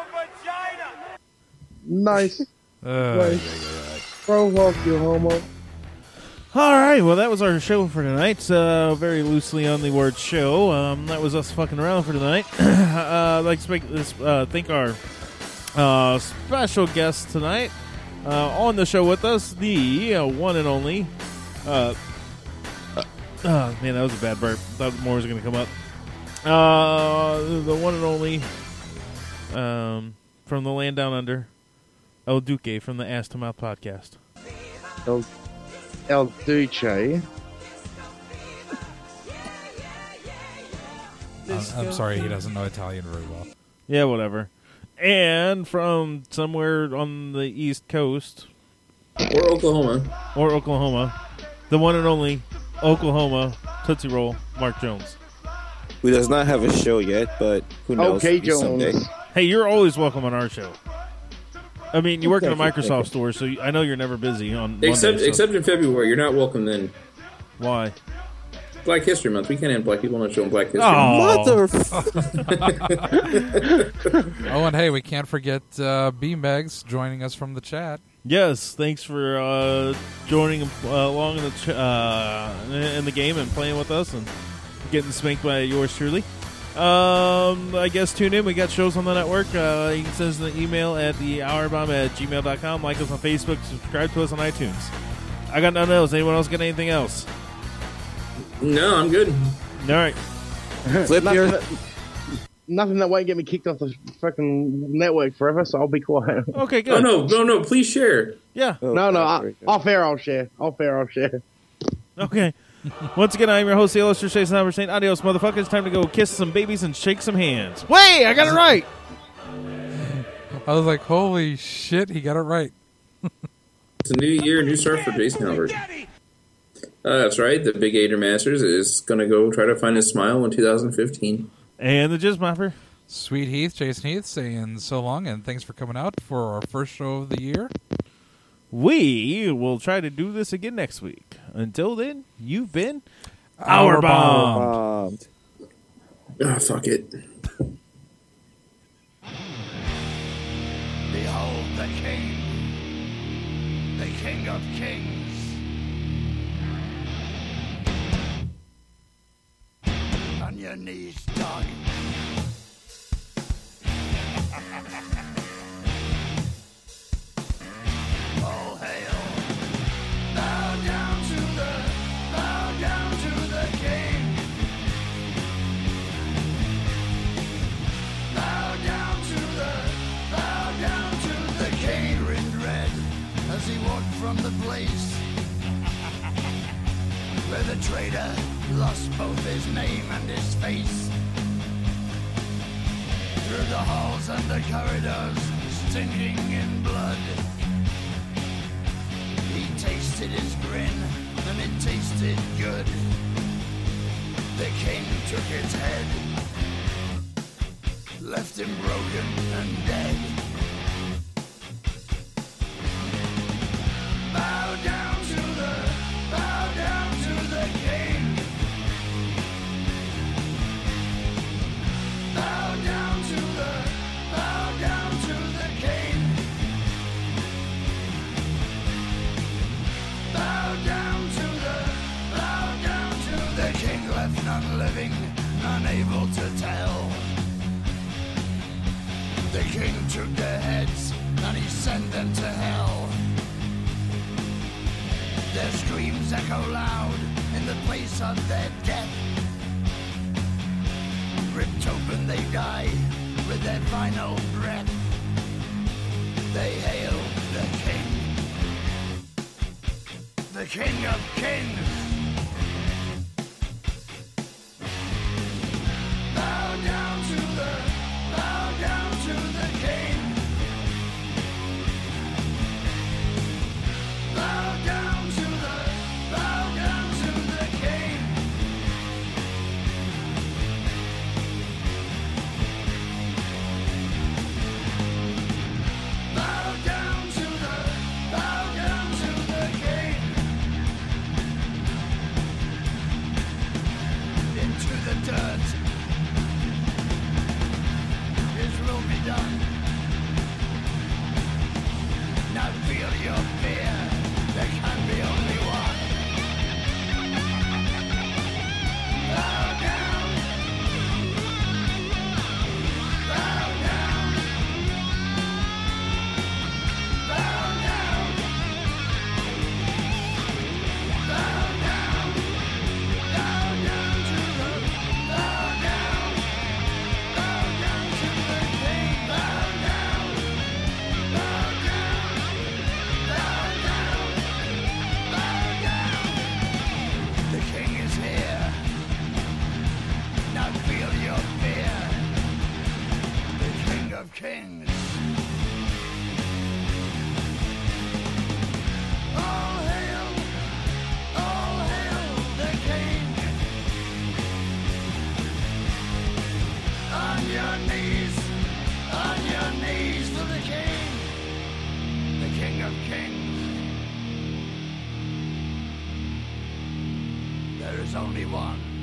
nice. Uh, Nice. Throw off your homo. All right, well, that was our show for tonight. Uh, very loosely on the word show. Um, that was us fucking around for tonight. uh, I'd like to make this, uh, thank our uh, special guest tonight uh, on the show with us, the uh, one and only. Uh, uh, oh, man, that was a bad burp. Thought more was going to come up. Uh, the one and only. Um, from the land down under. El Duque from the Ass to Mouth podcast. El, El Duce. I'm, I'm sorry, he doesn't know Italian very well. Yeah, whatever. And from somewhere on the East Coast. Or Oklahoma. Or Oklahoma. The one and only Oklahoma Tootsie Roll, Mark Jones. Who does not have a show yet, but who knows? Okay, Jones. Someday. Hey, you're always welcome on our show. I mean, you work in a Microsoft store, so I know you're never busy on Except Monday, so. except in February. You're not welcome then. Why? Black History Month. We can't have black people on the show on Black History Oh. Month. Oh, and hey, we can't forget uh, B-Megs joining us from the chat. Yes, thanks for uh, joining uh, along in the ch- uh, in the game and playing with us and getting spanked by yours truly. Um, I guess tune in. We got shows on the network. Uh, you can send us an email at the hourbomb at gmail dot com. Like us on Facebook. Subscribe to us on iTunes. I got nothing else. Anyone else got anything else? No, I'm good. All right. Flip nothing, your... that, nothing that won't get me kicked off the fucking network forever, so I'll be quiet. Okay, good. Oh, no, no, no. Please share. Yeah. Oh, no, no. God, I, off air, I'll share. Off air, I'll share. Okay. Once again, I am your host, the illustrator, Jason Albert saying, adios, motherfuckers. It's time to go kiss some babies and shake some hands. Wait, I got it right. I was like, holy shit, he got it right. It's a new year, new start for Jason Albert. Uh, that's right. The Big Ader Masters is going to go try to find his smile in two thousand fifteen. And the Jizz Mopper. Sweet Heath, Jason Heath, saying so long, and thanks for coming out for our first show of the year. We will try to do this again next week. Until then, you've been Our Our Bomb. Bombed. Ah, fuck it. Behold the king, the king of kings. On your knees, dog. All hail. Bow down to the, bow down to the king. Bow down to the, bow down to the king. In red as he walked from the place where the traitor lost both his name and his face. Through the halls and the corridors, stinking in blood, he tasted his grin, and it tasted good. The king took his head, left him broken and dead. Bow down to the, bow down to the king. Bow down to the, bow down to the king. Bow down to the, bow down to the king. Left none living, none able to tell. The king took their heads, and he sent them to hell. Their screams echo loud in the place of their death. Ripped open they die with their final breath. They hail the king, the king of kings. Bow down to the, bow down to the king. Bow down to the, bow down to the king. Bow down to the, bow down to the king. there's only one.